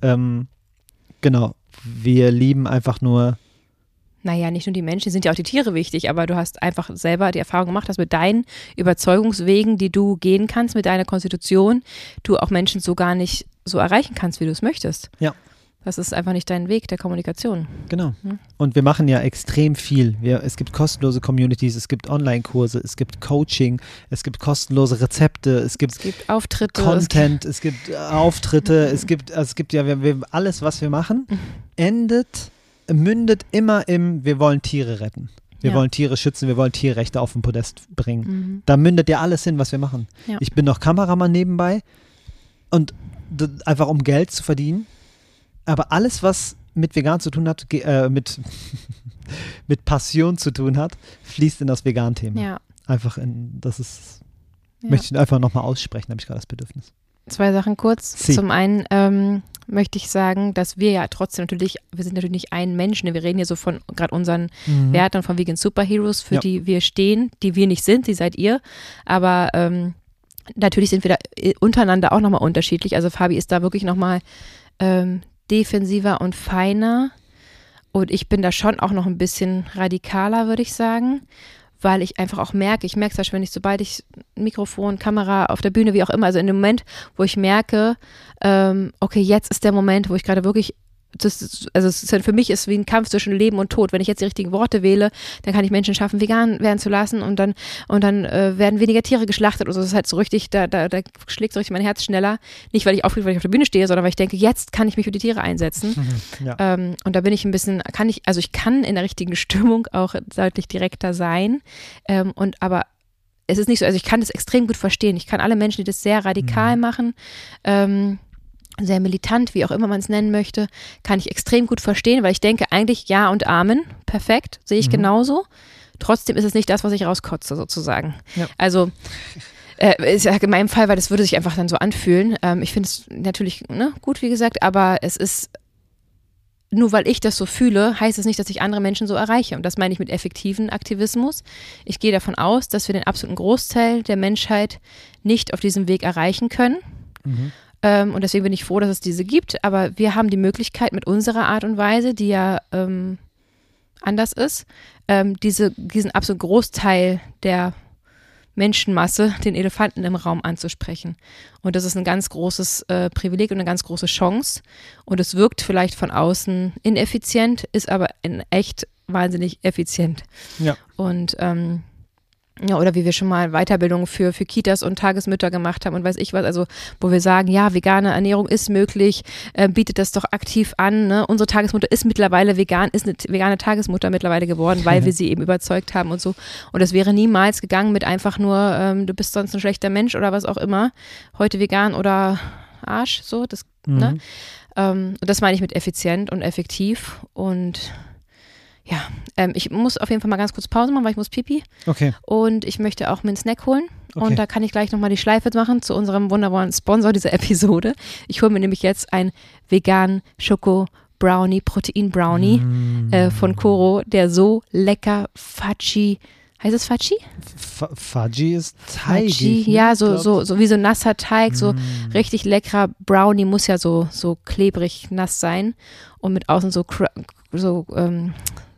Speaker 2: Genau, wir lieben einfach nur.
Speaker 1: Naja, nicht nur die Menschen, sind ja auch die Tiere wichtig, aber du hast einfach selber die Erfahrung gemacht, dass mit deinen Überzeugungswegen, die du gehen kannst, mit deiner Konstitution, du auch Menschen so gar nicht so erreichen kannst, wie du es möchtest.
Speaker 2: Ja.
Speaker 1: Das ist einfach nicht dein Weg der Kommunikation.
Speaker 2: Genau. Und wir machen ja extrem viel. Es gibt kostenlose Communities, es gibt Online-Kurse, es gibt Coaching, es gibt kostenlose Rezepte, es gibt
Speaker 1: Auftritte,
Speaker 2: Content, es gibt Auftritte, es gibt ja alles, was wir machen, mündet immer wir wollen Tiere retten. Wir wollen Tiere schützen, wir wollen Tierrechte auf den Podest bringen. Da mündet ja alles hin, was wir machen. Ja. Ich bin noch Kameramann nebenbei und einfach um Geld zu verdienen. Aber alles, was mit vegan zu tun hat, mit Passion zu tun hat, fließt in das Vegan-Thema. Ja. Einfach möchte ich einfach nochmal aussprechen, habe ich gerade das Bedürfnis.
Speaker 1: 2 Sachen kurz. Zum einen möchte ich sagen, dass wir ja trotzdem natürlich, wir sind natürlich nicht ein Mensch, wir reden hier so von gerade unseren Werten von Vegan Superheroes, für die wir stehen, die wir nicht sind, die seid ihr, aber natürlich sind wir da untereinander auch nochmal unterschiedlich, also Fabi ist da wirklich nochmal defensiver und feiner und ich bin da schon auch noch ein bisschen radikaler, würde ich sagen, weil ich einfach auch merke, ich merke es wenn ich, sobald ich Mikrofon, Kamera auf der Bühne, wie auch immer, also in dem Moment, wo ich merke, okay, jetzt ist der Moment, wo ich gerade wirklich, für mich ist es wie ein Kampf zwischen Leben und Tod. Wenn ich jetzt die richtigen Worte wähle, dann kann ich Menschen schaffen, vegan werden zu lassen und dann werden weniger Tiere geschlachtet. Also das ist halt so richtig, da schlägt so richtig mein Herz schneller. Nicht, weil ich aufgeregt, weil ich auf der Bühne stehe, sondern weil ich denke, jetzt kann ich mich für die Tiere einsetzen. Und da bin ich ein bisschen, ich kann in der richtigen Stimmung auch deutlich direkter sein. Aber es ist nicht so, also ich kann das extrem gut verstehen. Ich kann alle Menschen, die das sehr radikal machen, sehr militant, wie auch immer man es nennen möchte, kann ich extrem gut verstehen, weil ich denke eigentlich Ja und Amen, perfekt, sehe ich genauso. Trotzdem ist es nicht das, was ich rauskotze sozusagen. Ja. Also ist ja in meinem Fall, weil das würde sich einfach dann so anfühlen. Ich finde es natürlich gut, wie gesagt, aber es ist, nur weil ich das so fühle, heißt es nicht, dass ich andere Menschen so erreiche. Und das meine ich mit effektiven Aktivismus. Ich gehe davon aus, dass wir den absoluten Großteil der Menschheit nicht auf diesem Weg erreichen können. Und deswegen bin ich froh, dass es diese gibt. Aber wir haben die Möglichkeit mit unserer Art und Weise, die ja anders ist, diesen absoluten Großteil der Menschenmasse, den Elefanten im Raum anzusprechen. Und das ist ein ganz großes Privileg und eine ganz große Chance. Und es wirkt vielleicht von außen ineffizient, ist aber in echt wahnsinnig effizient. Ja. Und oder wie wir schon mal Weiterbildungen für Kitas und Tagesmütter gemacht haben und weiß ich was, also wo wir sagen, ja, vegane Ernährung ist möglich, bietet das doch aktiv an, ne? Unsere Tagesmutter ist mittlerweile vegan, ist eine vegane Tagesmutter mittlerweile geworden, weil wir sie eben überzeugt haben und so. Und das wäre niemals gegangen mit einfach nur, du bist sonst ein schlechter Mensch oder was auch immer, heute vegan oder Arsch, so, das, ne? Und das meine ich mit effizient und effektiv und ja, ich muss auf jeden Fall mal ganz kurz Pause machen, weil ich muss Pipi. Okay. Und ich möchte auch mir einen Snack holen. Okay. Und da kann ich gleich nochmal die Schleife machen zu unserem wunderbaren Sponsor dieser Episode. Ich hole mir nämlich jetzt einen veganen Schoko-Brownie, Protein-Brownie von Koro, der so lecker Fudgy, heißt es Fudgy?
Speaker 2: Fudgy ist Teig.
Speaker 1: Ja, so wie so nasser Teig, so richtig leckerer Brownie, muss ja so klebrig nass sein und mit außen so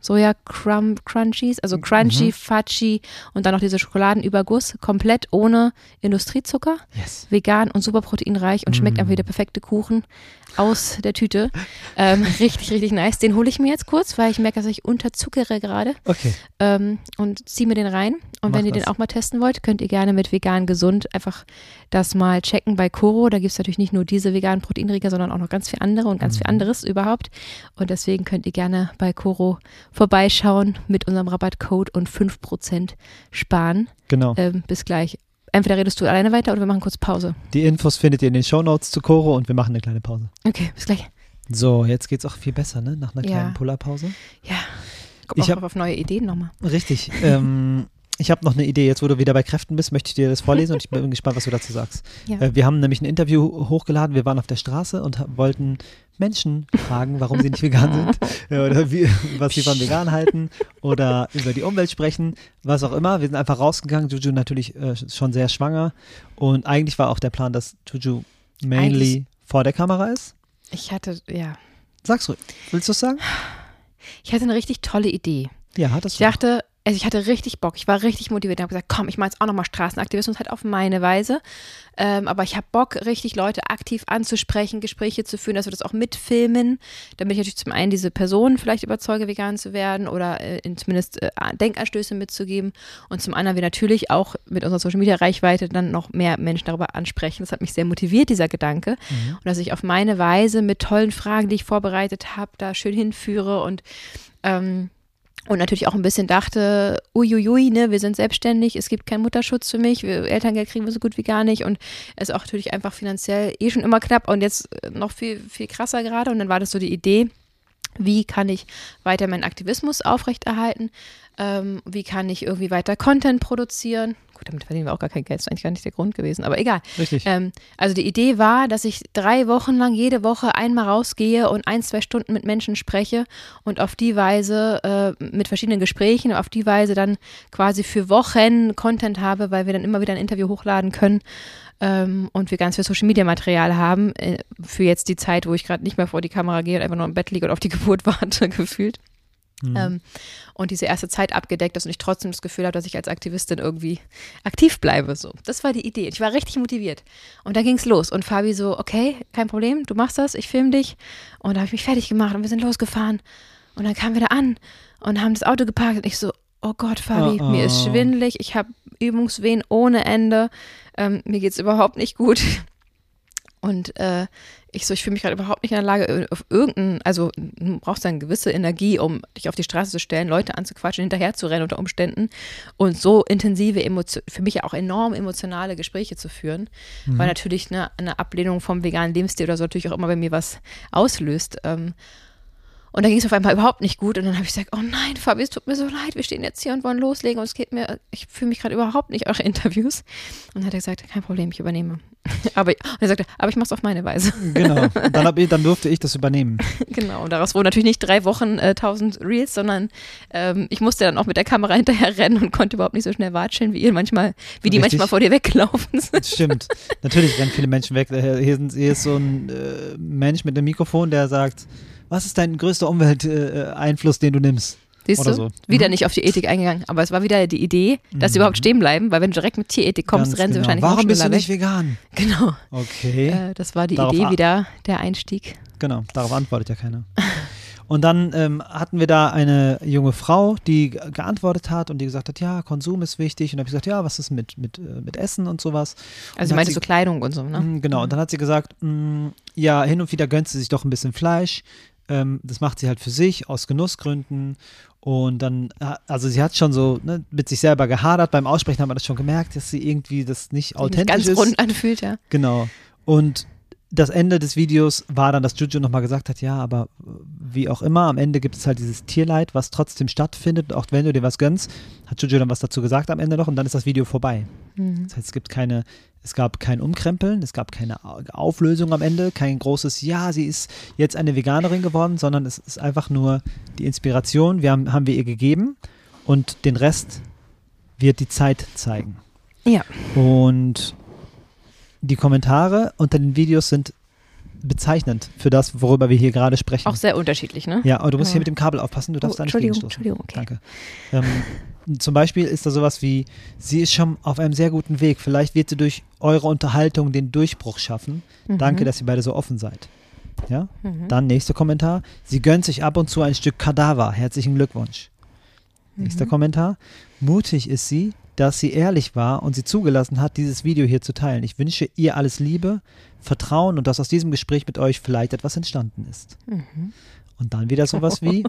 Speaker 1: Soja-Crunchies, also Crunchy, Fudgy und dann noch diese Schokoladenüberguss, komplett ohne Industriezucker, vegan und super proteinreich und schmeckt einfach wie der perfekte Kuchen aus der Tüte. Richtig, richtig nice. Den hole ich mir jetzt kurz, weil ich merke, dass ich unterzuckere gerade.
Speaker 2: Okay.
Speaker 1: Und ziehe mir den rein. Und wenn ihr den auch mal testen wollt, könnt ihr gerne mit vegan gesund einfach das mal checken bei Koro. Da gibt es natürlich nicht nur diese veganen Proteinriegel, sondern auch noch ganz viel andere und ganz viel anderes überhaupt. Und deswegen könnt ihr gerne bei Koro vorbeischauen mit unserem Rabattcode und 5% sparen.
Speaker 2: Genau.
Speaker 1: Bis gleich. Entweder redest du alleine weiter oder wir machen kurz Pause.
Speaker 2: Die Infos findet ihr in den Shownotes zu Koro und wir machen eine kleine Pause.
Speaker 1: Okay, bis gleich.
Speaker 2: So, jetzt geht's auch viel besser, ne? Nach einer kleinen Pullerpause.
Speaker 1: Ja, komm auch auf neue Ideen nochmal.
Speaker 2: Richtig. Ich habe noch eine Idee. Jetzt, wo du wieder bei Kräften bist, möchte ich dir das vorlesen und ich bin gespannt, was du dazu sagst. Ja. Wir haben nämlich ein Interview hochgeladen. Wir waren auf der Straße und wollten Menschen fragen, warum sie nicht vegan sind oder was sie von vegan halten oder über die Umwelt sprechen, was auch immer. Wir sind einfach rausgegangen. Juju natürlich schon sehr schwanger und eigentlich war auch der Plan, dass Juju mainly vor der Kamera ist. Sag's ruhig. Willst du es sagen?
Speaker 1: Ich hatte eine richtig tolle Idee.
Speaker 2: Ja, hattest
Speaker 1: du? Ich hatte richtig Bock, ich war richtig motiviert. Ich habe gesagt, komm, ich mache jetzt auch nochmal Straßenaktivismus halt auf meine Weise. Aber ich habe Bock, richtig Leute aktiv anzusprechen, Gespräche zu führen, dass wir das auch mitfilmen, damit ich natürlich zum einen diese Personen vielleicht überzeuge, vegan zu werden oder zumindest Denkanstöße mitzugeben und zum anderen wir natürlich auch mit unserer Social-Media-Reichweite dann noch mehr Menschen darüber ansprechen. Das hat mich sehr motiviert, dieser Gedanke. Und dass ich auf meine Weise mit tollen Fragen, die ich vorbereitet habe, da schön hinführe und natürlich auch ein bisschen dachte, uiuiui, ne, wir sind selbstständig, es gibt keinen Mutterschutz für mich, Elterngeld kriegen wir so gut wie gar nicht und es ist auch natürlich einfach finanziell schon immer knapp und jetzt noch viel, viel krasser gerade und dann war das so die Idee, wie kann ich weiter meinen Aktivismus aufrechterhalten, wie kann ich irgendwie weiter Content produzieren. Gut, damit verdienen wir auch gar kein Geld, das ist eigentlich gar nicht der Grund gewesen, aber egal.
Speaker 2: Richtig.
Speaker 1: Also die Idee war, dass ich 3 Wochen lang jede Woche einmal rausgehe und 1-2 Stunden mit Menschen spreche und auf die Weise mit verschiedenen Gesprächen, auf die Weise dann quasi für Wochen Content habe, weil wir dann immer wieder ein Interview hochladen können und wir ganz viel Social-Media-Material haben für jetzt die Zeit, wo ich gerade nicht mehr vor die Kamera gehe und einfach nur im Bett liege und auf die Geburt warte, gefühlt. Und diese erste Zeit abgedeckt ist und ich trotzdem das Gefühl habe, dass ich als Aktivistin irgendwie aktiv bleibe. So. Das war die Idee. Ich war richtig motiviert. Und da ging es los. Und Fabi so, okay, kein Problem, du machst das, ich filme dich. Und da habe ich mich fertig gemacht und wir sind losgefahren. Und dann kamen wir da an und haben das Auto geparkt und ich so, oh Gott, Fabi, mir ist schwindelig, ich habe Übungswehen ohne Ende, mir geht es überhaupt nicht gut. Und ich fühle mich gerade überhaupt nicht in der Lage, auf also du brauchst eine gewisse Energie, um dich auf die Straße zu stellen, Leute anzuquatschen, hinterher zu rennen unter Umständen und so intensive, für mich ja auch enorm emotionale Gespräche zu führen, weil natürlich eine Ablehnung vom veganen Lebensstil oder so natürlich auch immer bei mir was auslöst. Und dann ging es auf einmal überhaupt nicht gut und dann habe ich gesagt, oh nein, Fabi, es tut mir so leid, wir stehen jetzt hier und wollen loslegen und ich fühle mich gerade überhaupt nicht eure Interviews. Und dann hat er gesagt, kein Problem, ich übernehme. Und er sagte, aber ich mache es auf meine Weise.
Speaker 2: Genau, und dann durfte ich das übernehmen.
Speaker 1: Genau, und daraus wurden natürlich nicht 3 Wochen 1000 Reels, sondern ich musste dann auch mit der Kamera hinterher rennen und konnte überhaupt nicht so schnell watscheln, wie die manchmal vor dir weggelaufen sind.
Speaker 2: Stimmt, natürlich rennen viele Menschen weg. Hier ist so ein Mensch mit einem Mikrofon, der sagt, was ist dein größter Umwelteinfluss, den du nimmst?
Speaker 1: Siehst du? So. Wieder nicht auf die Ethik eingegangen, aber es war wieder die Idee, dass sie überhaupt stehen bleiben, weil wenn du direkt mit Tierethik kommst, rennen sie wahrscheinlich
Speaker 2: Warum
Speaker 1: noch schneller
Speaker 2: bist du nicht
Speaker 1: weg.
Speaker 2: vegan?
Speaker 1: Genau.
Speaker 2: Okay.
Speaker 1: Das war die Idee wieder, der Einstieg.
Speaker 2: Genau, darauf antwortet ja keiner. Und dann hatten wir da eine junge Frau, die geantwortet hat und die gesagt hat, ja, Konsum ist wichtig. Und dann habe ich gesagt, ja, was ist mit Essen und sowas?
Speaker 1: Also meinte so Kleidung und so, ne?
Speaker 2: Genau, und dann hat sie gesagt, ja, hin und wieder gönnt sie sich doch ein bisschen Fleisch. Das macht sie halt für sich, aus Genussgründen. Und dann, also sie hat schon so mit sich selber gehadert. Beim Aussprechen haben wir das schon gemerkt, dass sie irgendwie das nicht authentisch ist.
Speaker 1: Ganz rund anfühlt, ja.
Speaker 2: Genau. Und das Ende des Videos war dann, dass Juju nochmal gesagt hat, ja, aber wie auch immer, am Ende gibt es halt dieses Tierleid, was trotzdem stattfindet. Auch wenn du dir was gönnst, hat Juju dann was dazu gesagt am Ende noch und dann ist das Video vorbei. Das heißt, es gab kein Umkrempeln, es gab keine Auflösung am Ende, kein großes, ja, sie ist jetzt eine Veganerin geworden, sondern es ist einfach nur die Inspiration, haben wir ihr gegeben und den Rest wird die Zeit zeigen.
Speaker 1: Ja.
Speaker 2: Und die Kommentare unter den Videos sind bezeichnend für das, worüber wir hier gerade sprechen.
Speaker 1: Auch sehr unterschiedlich, ne?
Speaker 2: Ja, aber du musst hier mit dem Kabel aufpassen, du darfst da nicht gegenstoßen.
Speaker 1: Entschuldigung, okay.
Speaker 2: Danke. Zum Beispiel ist da sowas wie, sie ist schon auf einem sehr guten Weg. Vielleicht wird sie durch eure Unterhaltung den Durchbruch schaffen. Danke, dass ihr beide so offen seid. Ja? Dann nächster Kommentar. Sie gönnt sich ab und zu ein Stück Kadaver. Herzlichen Glückwunsch. Nächster Kommentar. Mutig ist sie, dass sie ehrlich war und sie zugelassen hat, dieses Video hier zu teilen. Ich wünsche ihr alles Liebe, Vertrauen und dass aus diesem Gespräch mit euch vielleicht etwas entstanden ist. Und dann wieder sowas wie,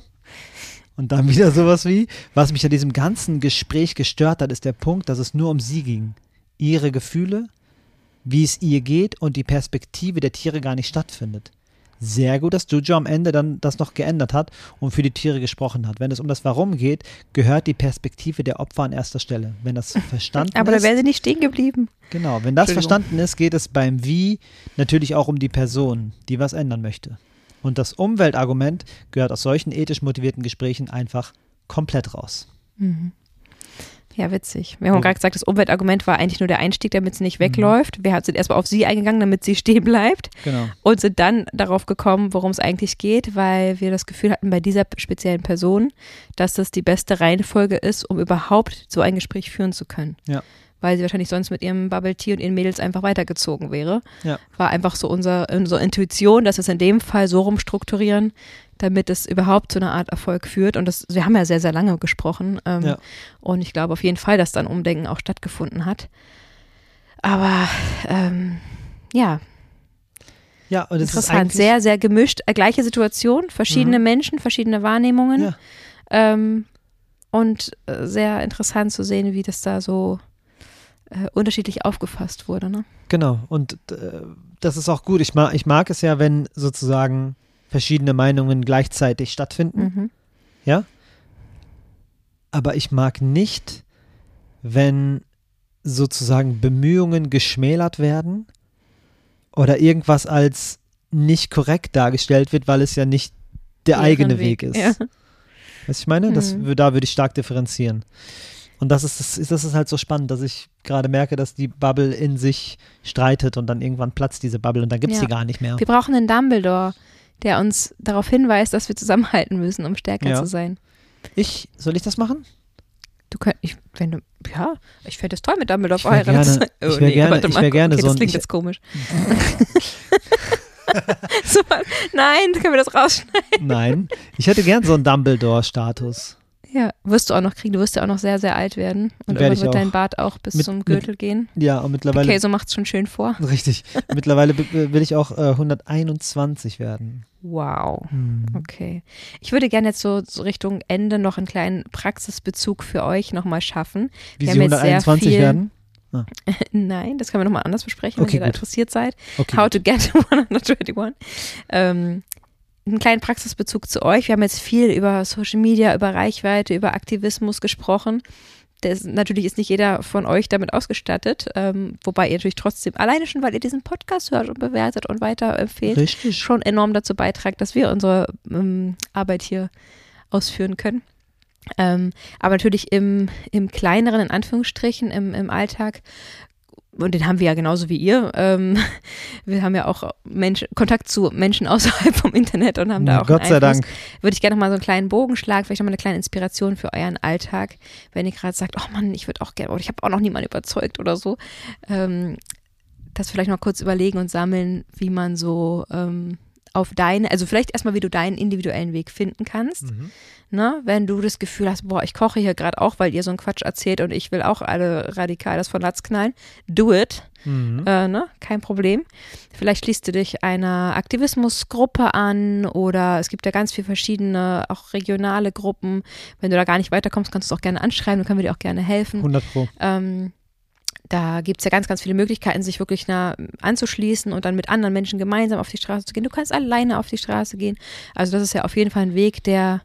Speaker 2: was mich an diesem ganzen Gespräch gestört hat, ist der Punkt, dass es nur um sie ging. Ihre Gefühle, wie es ihr geht und die Perspektive der Tiere gar nicht stattfindet. Sehr gut, dass Jojo am Ende dann das noch geändert hat und für die Tiere gesprochen hat. Wenn es um das Warum geht, gehört die Perspektive der Opfer an erster Stelle. Wenn das verstanden ist.
Speaker 1: Aber da wäre sie nicht stehen geblieben.
Speaker 2: Genau, wenn das verstanden ist, geht es beim Wie natürlich auch um die Person, die was ändern möchte. Und das Umweltargument gehört aus solchen ethisch motivierten Gesprächen einfach komplett raus.
Speaker 1: Ja, witzig. Wir haben gerade gesagt, das Umweltargument war eigentlich nur der Einstieg, damit sie nicht wegläuft. Wir sind erstmal auf sie eingegangen, damit sie stehen bleibt.
Speaker 2: Genau.
Speaker 1: Und sind dann darauf gekommen, worum es eigentlich geht, weil wir das Gefühl hatten bei dieser speziellen Person, dass das die beste Reihenfolge ist, um überhaupt so ein Gespräch führen zu können.
Speaker 2: Ja.
Speaker 1: Weil sie wahrscheinlich sonst mit ihrem Bubble Tea und ihren Mädels einfach weitergezogen wäre.
Speaker 2: Ja.
Speaker 1: War einfach so unsere Intuition, dass wir es in dem Fall so rumstrukturieren, damit es überhaupt zu einer Art Erfolg führt. Und wir haben ja sehr, sehr lange gesprochen. Und ich glaube auf jeden Fall, dass dann Umdenken auch stattgefunden hat. Aber ja.
Speaker 2: Ja, und es
Speaker 1: interessant, sehr, sehr gemischt. Gleiche Situation, verschiedene Menschen, verschiedene Wahrnehmungen. Ja. Und sehr interessant zu sehen, wie das da so unterschiedlich aufgefasst wurde. Ne?
Speaker 2: Genau, und das ist auch gut. Ich mag es ja, wenn sozusagen verschiedene Meinungen gleichzeitig stattfinden. Ja? Aber ich mag nicht, wenn sozusagen Bemühungen geschmälert werden oder irgendwas als nicht korrekt dargestellt wird, weil es ja nicht der eigene Weg ist. Ja. Weißt du, ich meine? Da würde ich stark differenzieren. Und das ist halt so spannend, dass ich gerade merke, dass die Bubble in sich streitet und dann irgendwann platzt diese Bubble und dann gibt es die gar nicht mehr.
Speaker 1: Wir brauchen einen Dumbledore, der uns darauf hinweist, dass wir zusammenhalten müssen, um stärker zu sein.
Speaker 2: Soll ich das machen?
Speaker 1: Ich fände es toll, mit Dumbledore verheiratet.
Speaker 2: Ich wäre gerne so ein...
Speaker 1: Das klingt jetzt komisch. Super. Nein, können wir das rausschneiden?
Speaker 2: Nein, ich hätte gern so einen Dumbledore-Status.
Speaker 1: Ja, wirst du auch noch kriegen. Du wirst ja auch noch sehr, sehr alt werden. Und irgendwann wird dein Bart auch bis zum Gürtel gehen.
Speaker 2: Ja, und mittlerweile...
Speaker 1: Okay, so macht's schon schön vor.
Speaker 2: Richtig. Mittlerweile will ich auch 121 werden.
Speaker 1: Wow. Okay. Ich würde gerne jetzt so Richtung Ende noch einen kleinen Praxisbezug für euch nochmal schaffen.
Speaker 2: Wie Sie 121 werden?
Speaker 1: Ah. Nein, das können wir nochmal anders besprechen, wenn ihr da interessiert seid.
Speaker 2: Okay,
Speaker 1: How to get 121. Einen kleinen Praxisbezug zu euch. Wir haben jetzt viel über Social Media, über Reichweite, über Aktivismus gesprochen. Natürlich ist nicht jeder von euch damit ausgestattet, wobei ihr natürlich trotzdem, alleine schon, weil ihr diesen Podcast hört und bewertet und weiterempfehlt, schon enorm dazu beitragt, dass wir unsere Arbeit hier ausführen können. Aber natürlich im kleineren, in Anführungsstrichen, im Alltag, und den haben wir ja genauso wie ihr. Wir haben ja auch Kontakt zu Menschen außerhalb vom Internet und haben da auch
Speaker 2: Gott sei Dank.
Speaker 1: Würde ich gerne noch mal so einen kleinen Bogen schlagen, vielleicht noch mal eine kleine Inspiration für euren Alltag, wenn ihr gerade sagt, oh Mann, ich würde auch gerne, oder ich habe auch noch niemanden überzeugt oder so, das vielleicht mal kurz überlegen und sammeln, wie man so also vielleicht erstmal, wie du deinen individuellen Weg finden kannst. Ne? Wenn du das Gefühl hast, boah, ich koche hier gerade auch, weil ihr so einen Quatsch erzählt und ich will auch alle radikal das von Latz knallen, do it. Ne? Kein Problem. Vielleicht schließt du dich einer Aktivismusgruppe an oder es gibt ja ganz viele verschiedene, auch regionale Gruppen. Wenn du da gar nicht weiterkommst, kannst du es auch gerne anschreiben, dann können wir dir auch gerne helfen.
Speaker 2: 100%.
Speaker 1: Da gibt es ja ganz, ganz viele Möglichkeiten, sich wirklich anzuschließen und dann mit anderen Menschen gemeinsam auf die Straße zu gehen. Du kannst alleine auf die Straße gehen. Also das ist ja auf jeden Fall ein Weg, der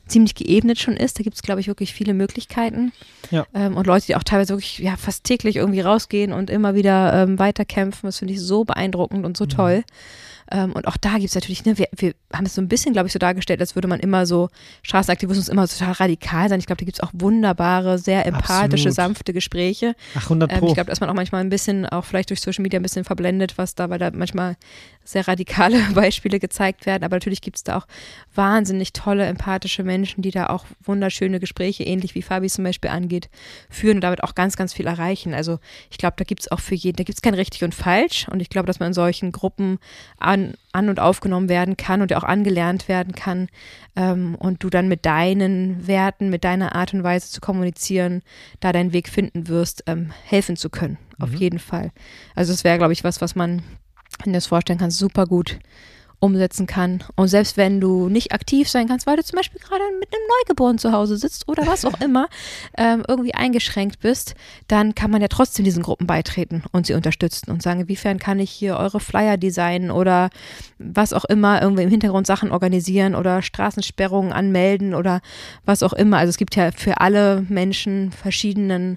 Speaker 1: ziemlich geebnet schon ist. Da gibt es, glaube ich, wirklich viele Möglichkeiten.
Speaker 2: Ja.
Speaker 1: Und Leute, die auch teilweise wirklich fast täglich irgendwie rausgehen und immer wieder weiterkämpfen. Das finde ich so beeindruckend und so toll. Und auch da gibt es natürlich, ne, wir haben es so ein bisschen, glaube ich, so dargestellt, als würde man immer so, Straßenaktivismus immer total radikal sein. Ich glaube, da gibt es auch wunderbare, sehr empathische,
Speaker 2: Absolut.
Speaker 1: sanfte Gespräche.
Speaker 2: 100 Pro.
Speaker 1: Ich glaube, da ist man auch manchmal ein bisschen, auch vielleicht durch Social Media ein bisschen verblendet, weil da manchmal sehr radikale Beispiele gezeigt werden. Aber natürlich gibt es da auch wahnsinnig tolle, empathische Menschen, die da auch wunderschöne Gespräche, ähnlich wie Fabi zum Beispiel angeht, führen und damit auch ganz, ganz viel erreichen. Also ich glaube, da gibt es auch für jeden, da gibt es kein richtig und falsch. Und ich glaube, dass man in solchen Gruppen an und aufgenommen werden kann und auch angelernt werden kann und du dann mit deinen Werten, mit deiner Art und Weise zu kommunizieren, da deinen Weg finden wirst, helfen zu können, auf jeden Fall. Also das wäre, glaube ich, was man, wenn du das vorstellen kannst, super gut umsetzen kann. Und selbst wenn du nicht aktiv sein kannst, weil du zum Beispiel gerade mit einem Neugeborenen zu Hause sitzt oder was auch immer, irgendwie eingeschränkt bist, dann kann man ja trotzdem diesen Gruppen beitreten und sie unterstützen und sagen, inwiefern kann ich hier eure Flyer designen oder was auch immer, irgendwie im Hintergrund Sachen organisieren oder Straßensperrungen anmelden oder was auch immer. Also es gibt ja für alle Menschen verschiedenen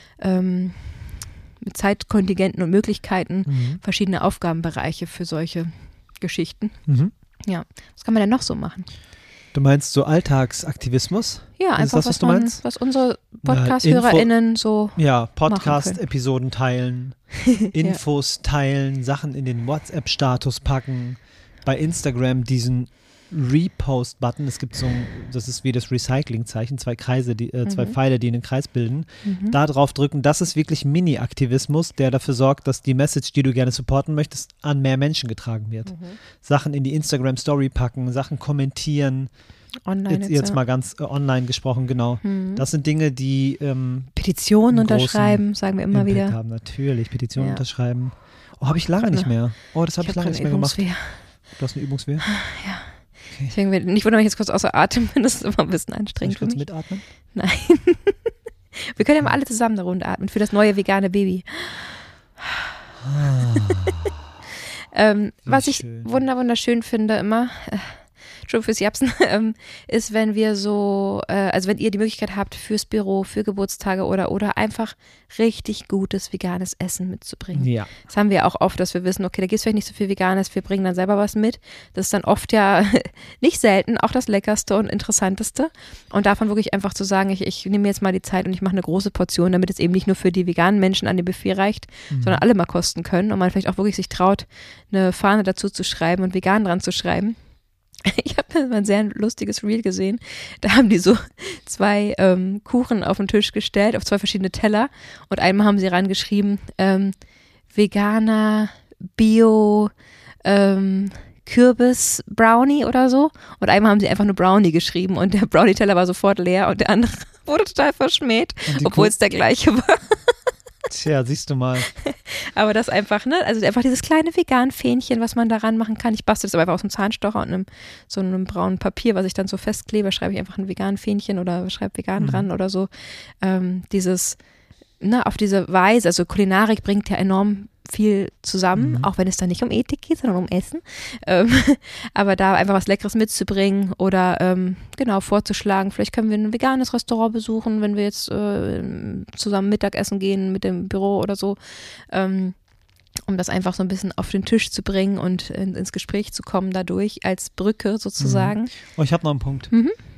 Speaker 1: Zeitkontingenten und Möglichkeiten, verschiedene Aufgabenbereiche für solche Geschichten. Ja, was kann man denn noch so machen?
Speaker 2: Du meinst so Alltagsaktivismus?
Speaker 1: Ja,
Speaker 2: Ist
Speaker 1: einfach
Speaker 2: das, was
Speaker 1: unsere Podcast-HörerInnen so
Speaker 2: ja, Podcast-Episoden teilen, Infos teilen, Sachen in den WhatsApp-Status packen, bei Instagram diesen Repost-Button, es gibt das ist wie das Recycling-Zeichen, zwei Kreise, zwei Pfeile, die einen Kreis bilden, da drauf drücken, das ist wirklich Mini-Aktivismus, der dafür sorgt, dass die Message, die du gerne supporten möchtest, an mehr Menschen getragen wird. Sachen in die Instagram-Story packen, Sachen kommentieren,
Speaker 1: online
Speaker 2: jetzt mal ganz online gesprochen, genau. Das sind Dinge, die
Speaker 1: Petitionen unterschreiben, sagen wir immer
Speaker 2: Impact
Speaker 1: wieder.
Speaker 2: haben, natürlich, Petitionen unterschreiben. Oh, habe ich lange nicht mehr. Oh, das habe ich lange nicht mehr gemacht. Du hast eine Übungswehr?
Speaker 1: Ja. Okay. Deswegen nicht wundern, wenn ich jetzt kurz außer Atem bin, das ist immer ein bisschen anstrengend für mich.
Speaker 2: Mitatmen?
Speaker 1: Nein. Wir können ja mal alle zusammen eine Runde atmen für das neue vegane Baby. Was ich wunderschön finde immer, schon fürs Japsen, ist, wenn wir so, also wenn ihr die Möglichkeit habt, fürs Büro, für Geburtstage oder einfach richtig gutes veganes Essen mitzubringen.
Speaker 2: Ja.
Speaker 1: Das haben wir auch oft, dass wir wissen, okay, da gibt es vielleicht nicht so viel Veganes, wir bringen dann selber was mit. Das ist dann oft ja nicht selten auch das Leckerste und Interessanteste. Und davon wirklich einfach zu sagen, ich nehme mir jetzt mal die Zeit und ich mache eine große Portion, damit es eben nicht nur für die veganen Menschen an dem Buffet reicht, sondern alle mal kosten können und man vielleicht auch wirklich sich traut, eine Fahne dazu zu schreiben und vegan dran zu schreiben. Ich habe mal ein sehr lustiges Reel gesehen. Da haben die so zwei Kuchen auf den Tisch gestellt, auf zwei verschiedene Teller. Und einmal haben sie rangeschrieben, veganer, Bio, Kürbis-Brownie oder so. Und einmal haben sie einfach nur Brownie geschrieben. Und der Brownie-Teller war sofort leer und der andere wurde total verschmäht, obwohl es der gleiche war.
Speaker 2: Tja, siehst du mal.
Speaker 1: Aber das einfach, ne, also einfach dieses kleine Vegan-Fähnchen, was man daran machen kann. Ich bastel das aber einfach aus einem Zahnstocher und so einem braunen Papier, was ich dann so festklebe, schreibe ich einfach ein Vegan-Fähnchen oder schreibe vegan dran oder so. Dieses, ne, auf diese Weise, also Kulinarik bringt ja enorm viel zusammen, auch wenn es da nicht um Ethik geht, sondern um Essen. Aber da einfach was Leckeres mitzubringen oder genau vorzuschlagen, vielleicht können wir ein veganes Restaurant besuchen, wenn wir jetzt zusammen Mittagessen gehen mit dem Büro oder so, um das einfach so ein bisschen auf den Tisch zu bringen und ins Gespräch zu kommen dadurch, als Brücke sozusagen.
Speaker 2: Oh, ich habe noch einen Punkt.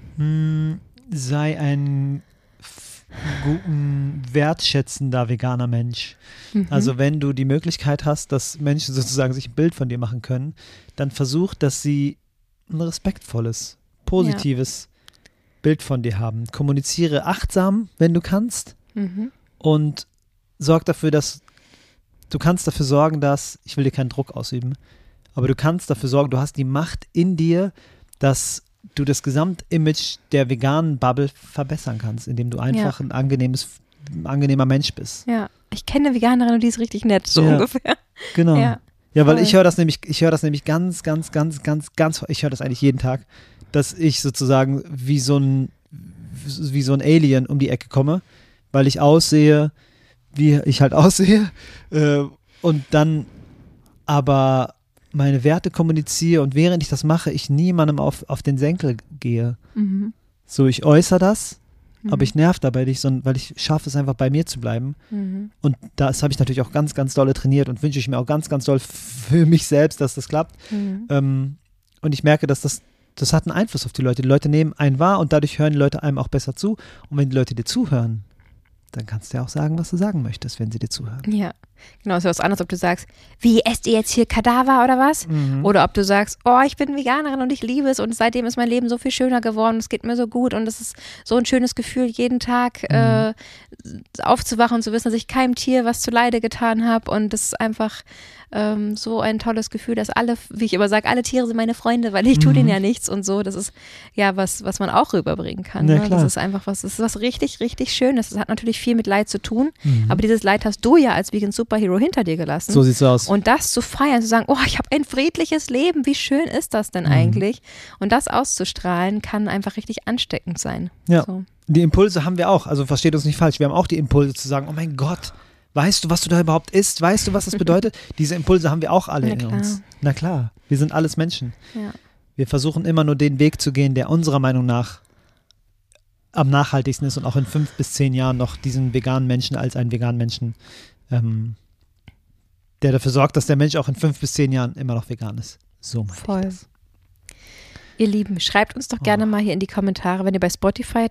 Speaker 2: Sei ein guten, wertschätzender veganer Mensch. Also wenn du die Möglichkeit hast, dass Menschen sozusagen sich ein Bild von dir machen können, dann versuch, dass sie ein respektvolles, positives Bild von dir haben. Kommuniziere achtsam, wenn du kannst, und sorg dafür, dass du kannst dafür sorgen, dass, ich will dir keinen Druck ausüben, aber du kannst dafür sorgen, du hast die Macht in dir, dass du das Gesamtimage der veganen Bubble verbessern kannst, indem du einfach ein angenehmer Mensch bist.
Speaker 1: Ja, ich kenne eine Veganerin und die ist richtig nett, so ungefähr.
Speaker 2: Genau. Ja, weil ich höre das nämlich ganz, ich höre das eigentlich jeden Tag, dass ich sozusagen wie so ein Alien um die Ecke komme, weil ich aussehe, wie ich halt aussehe, und dann aber meine Werte kommuniziere und während ich das mache, ich niemandem auf den Senkel gehe, So, ich äußere das, aber ich nerv dabei nicht, sondern weil ich schaffe es einfach bei mir zu bleiben. Und das habe ich natürlich auch ganz, ganz dolle trainiert und wünsche ich mir auch ganz, ganz doll für mich selbst, dass das klappt. Und ich merke, dass das hat einen Einfluss auf die Leute. Die Leute nehmen einen wahr und dadurch hören die Leute einem auch besser zu. Und wenn die Leute dir zuhören, dann kannst du ja auch sagen, was du sagen möchtest, wenn sie dir zuhören.
Speaker 1: Ja, genau. Ist ja was anderes, ob du sagst, wie, esst ihr jetzt hier Kadaver oder was? Oder ob du sagst, oh, ich bin Veganerin und ich liebe es und seitdem ist mein Leben so viel schöner geworden, es geht mir so gut und es ist so ein schönes Gefühl, jeden Tag aufzuwachen und zu wissen, dass ich keinem Tier was zuleide getan habe und das ist einfach so ein tolles Gefühl, dass alle, wie ich immer sage, alle Tiere sind meine Freunde, weil ich tue denen ja nichts und so. Das ist ja was man auch rüberbringen kann.
Speaker 2: Ja,
Speaker 1: ne?
Speaker 2: klar.
Speaker 1: Das ist einfach das ist was richtig, richtig Schönes. Das hat natürlich viel mit Leid zu tun, aber dieses Leid hast du ja als Vegan Superhero hinter dir gelassen.
Speaker 2: So sieht's aus.
Speaker 1: Und das zu feiern, zu sagen, oh, ich habe ein friedliches Leben, wie schön ist das denn eigentlich? Und das auszustrahlen, kann einfach richtig ansteckend sein.
Speaker 2: Ja.
Speaker 1: So.
Speaker 2: Die Impulse haben wir auch, also versteht uns nicht falsch, wir haben auch die Impulse zu sagen, oh mein Gott, weißt du, was du da überhaupt isst? Weißt du, was das bedeutet? Diese Impulse haben wir auch alle in uns. Na klar, wir sind alles Menschen.
Speaker 1: Ja.
Speaker 2: Wir versuchen immer nur den Weg zu gehen, der unserer Meinung nach am nachhaltigsten ist und auch in 5 bis 10 Jahren noch diesen veganen Menschen als einen veganen Menschen, der dafür sorgt, dass der Mensch auch in 5 bis 10 Jahren immer noch vegan ist. So meine
Speaker 1: Voll.
Speaker 2: ich das.
Speaker 1: Ihr Lieben, schreibt uns doch gerne mal hier in die Kommentare, wenn ihr bei Spotify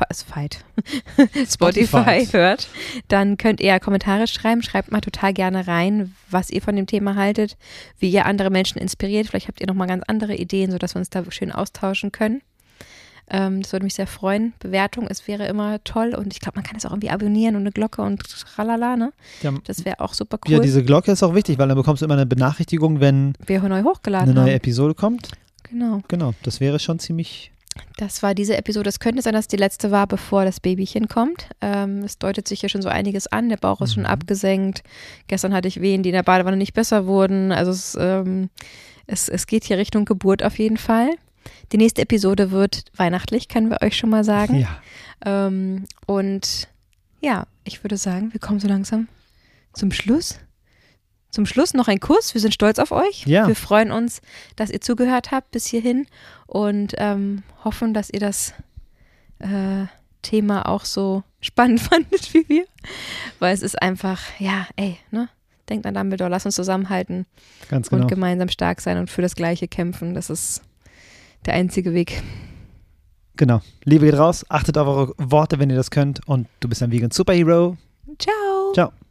Speaker 1: hört, dann könnt ihr ja Kommentare schreiben. Schreibt mal total gerne rein, was ihr von dem Thema haltet, wie ihr andere Menschen inspiriert. Vielleicht habt ihr nochmal ganz andere Ideen, sodass wir uns da schön austauschen können. Das würde mich sehr freuen. Bewertung, es wäre immer toll und ich glaube, man kann es auch irgendwie abonnieren und eine Glocke und tralala, ne?
Speaker 2: Ja,
Speaker 1: das wäre auch super cool.
Speaker 2: Ja, diese Glocke ist auch wichtig, weil dann bekommst du immer eine Benachrichtigung, wenn
Speaker 1: wir neu hochgeladen
Speaker 2: eine neue
Speaker 1: haben.
Speaker 2: Episode kommt.
Speaker 1: Genau,
Speaker 2: das wäre schon ziemlich...
Speaker 1: Das war diese Episode. Es könnte sein, dass die letzte war, bevor das Babychen kommt. Es deutet sich ja schon so einiges an. Der Bauch ist schon abgesenkt. Gestern hatte ich Wehen, die in der Badewanne nicht besser wurden. Also es geht hier Richtung Geburt auf jeden Fall. Die nächste Episode wird weihnachtlich, können wir euch schon mal sagen.
Speaker 2: Ja.
Speaker 1: Und ja, ich würde sagen, wir kommen so langsam zum Schluss. Zum Schluss noch ein Kuss. Wir sind stolz auf euch.
Speaker 2: Ja.
Speaker 1: Wir freuen uns, dass ihr zugehört habt bis hierhin und hoffen, dass ihr das Thema auch so spannend fandet wie wir. Weil es ist einfach, ja, ne? Denkt an Dumbledore, lasst uns zusammenhalten.
Speaker 2: Ganz genau.
Speaker 1: Und gemeinsam stark sein und für das Gleiche kämpfen. Das ist der einzige Weg.
Speaker 2: Genau. Liebe geht raus. Achtet auf eure Worte, wenn ihr das könnt. Und du bist ein Vegan Superhero.
Speaker 1: Ciao.
Speaker 2: Ciao.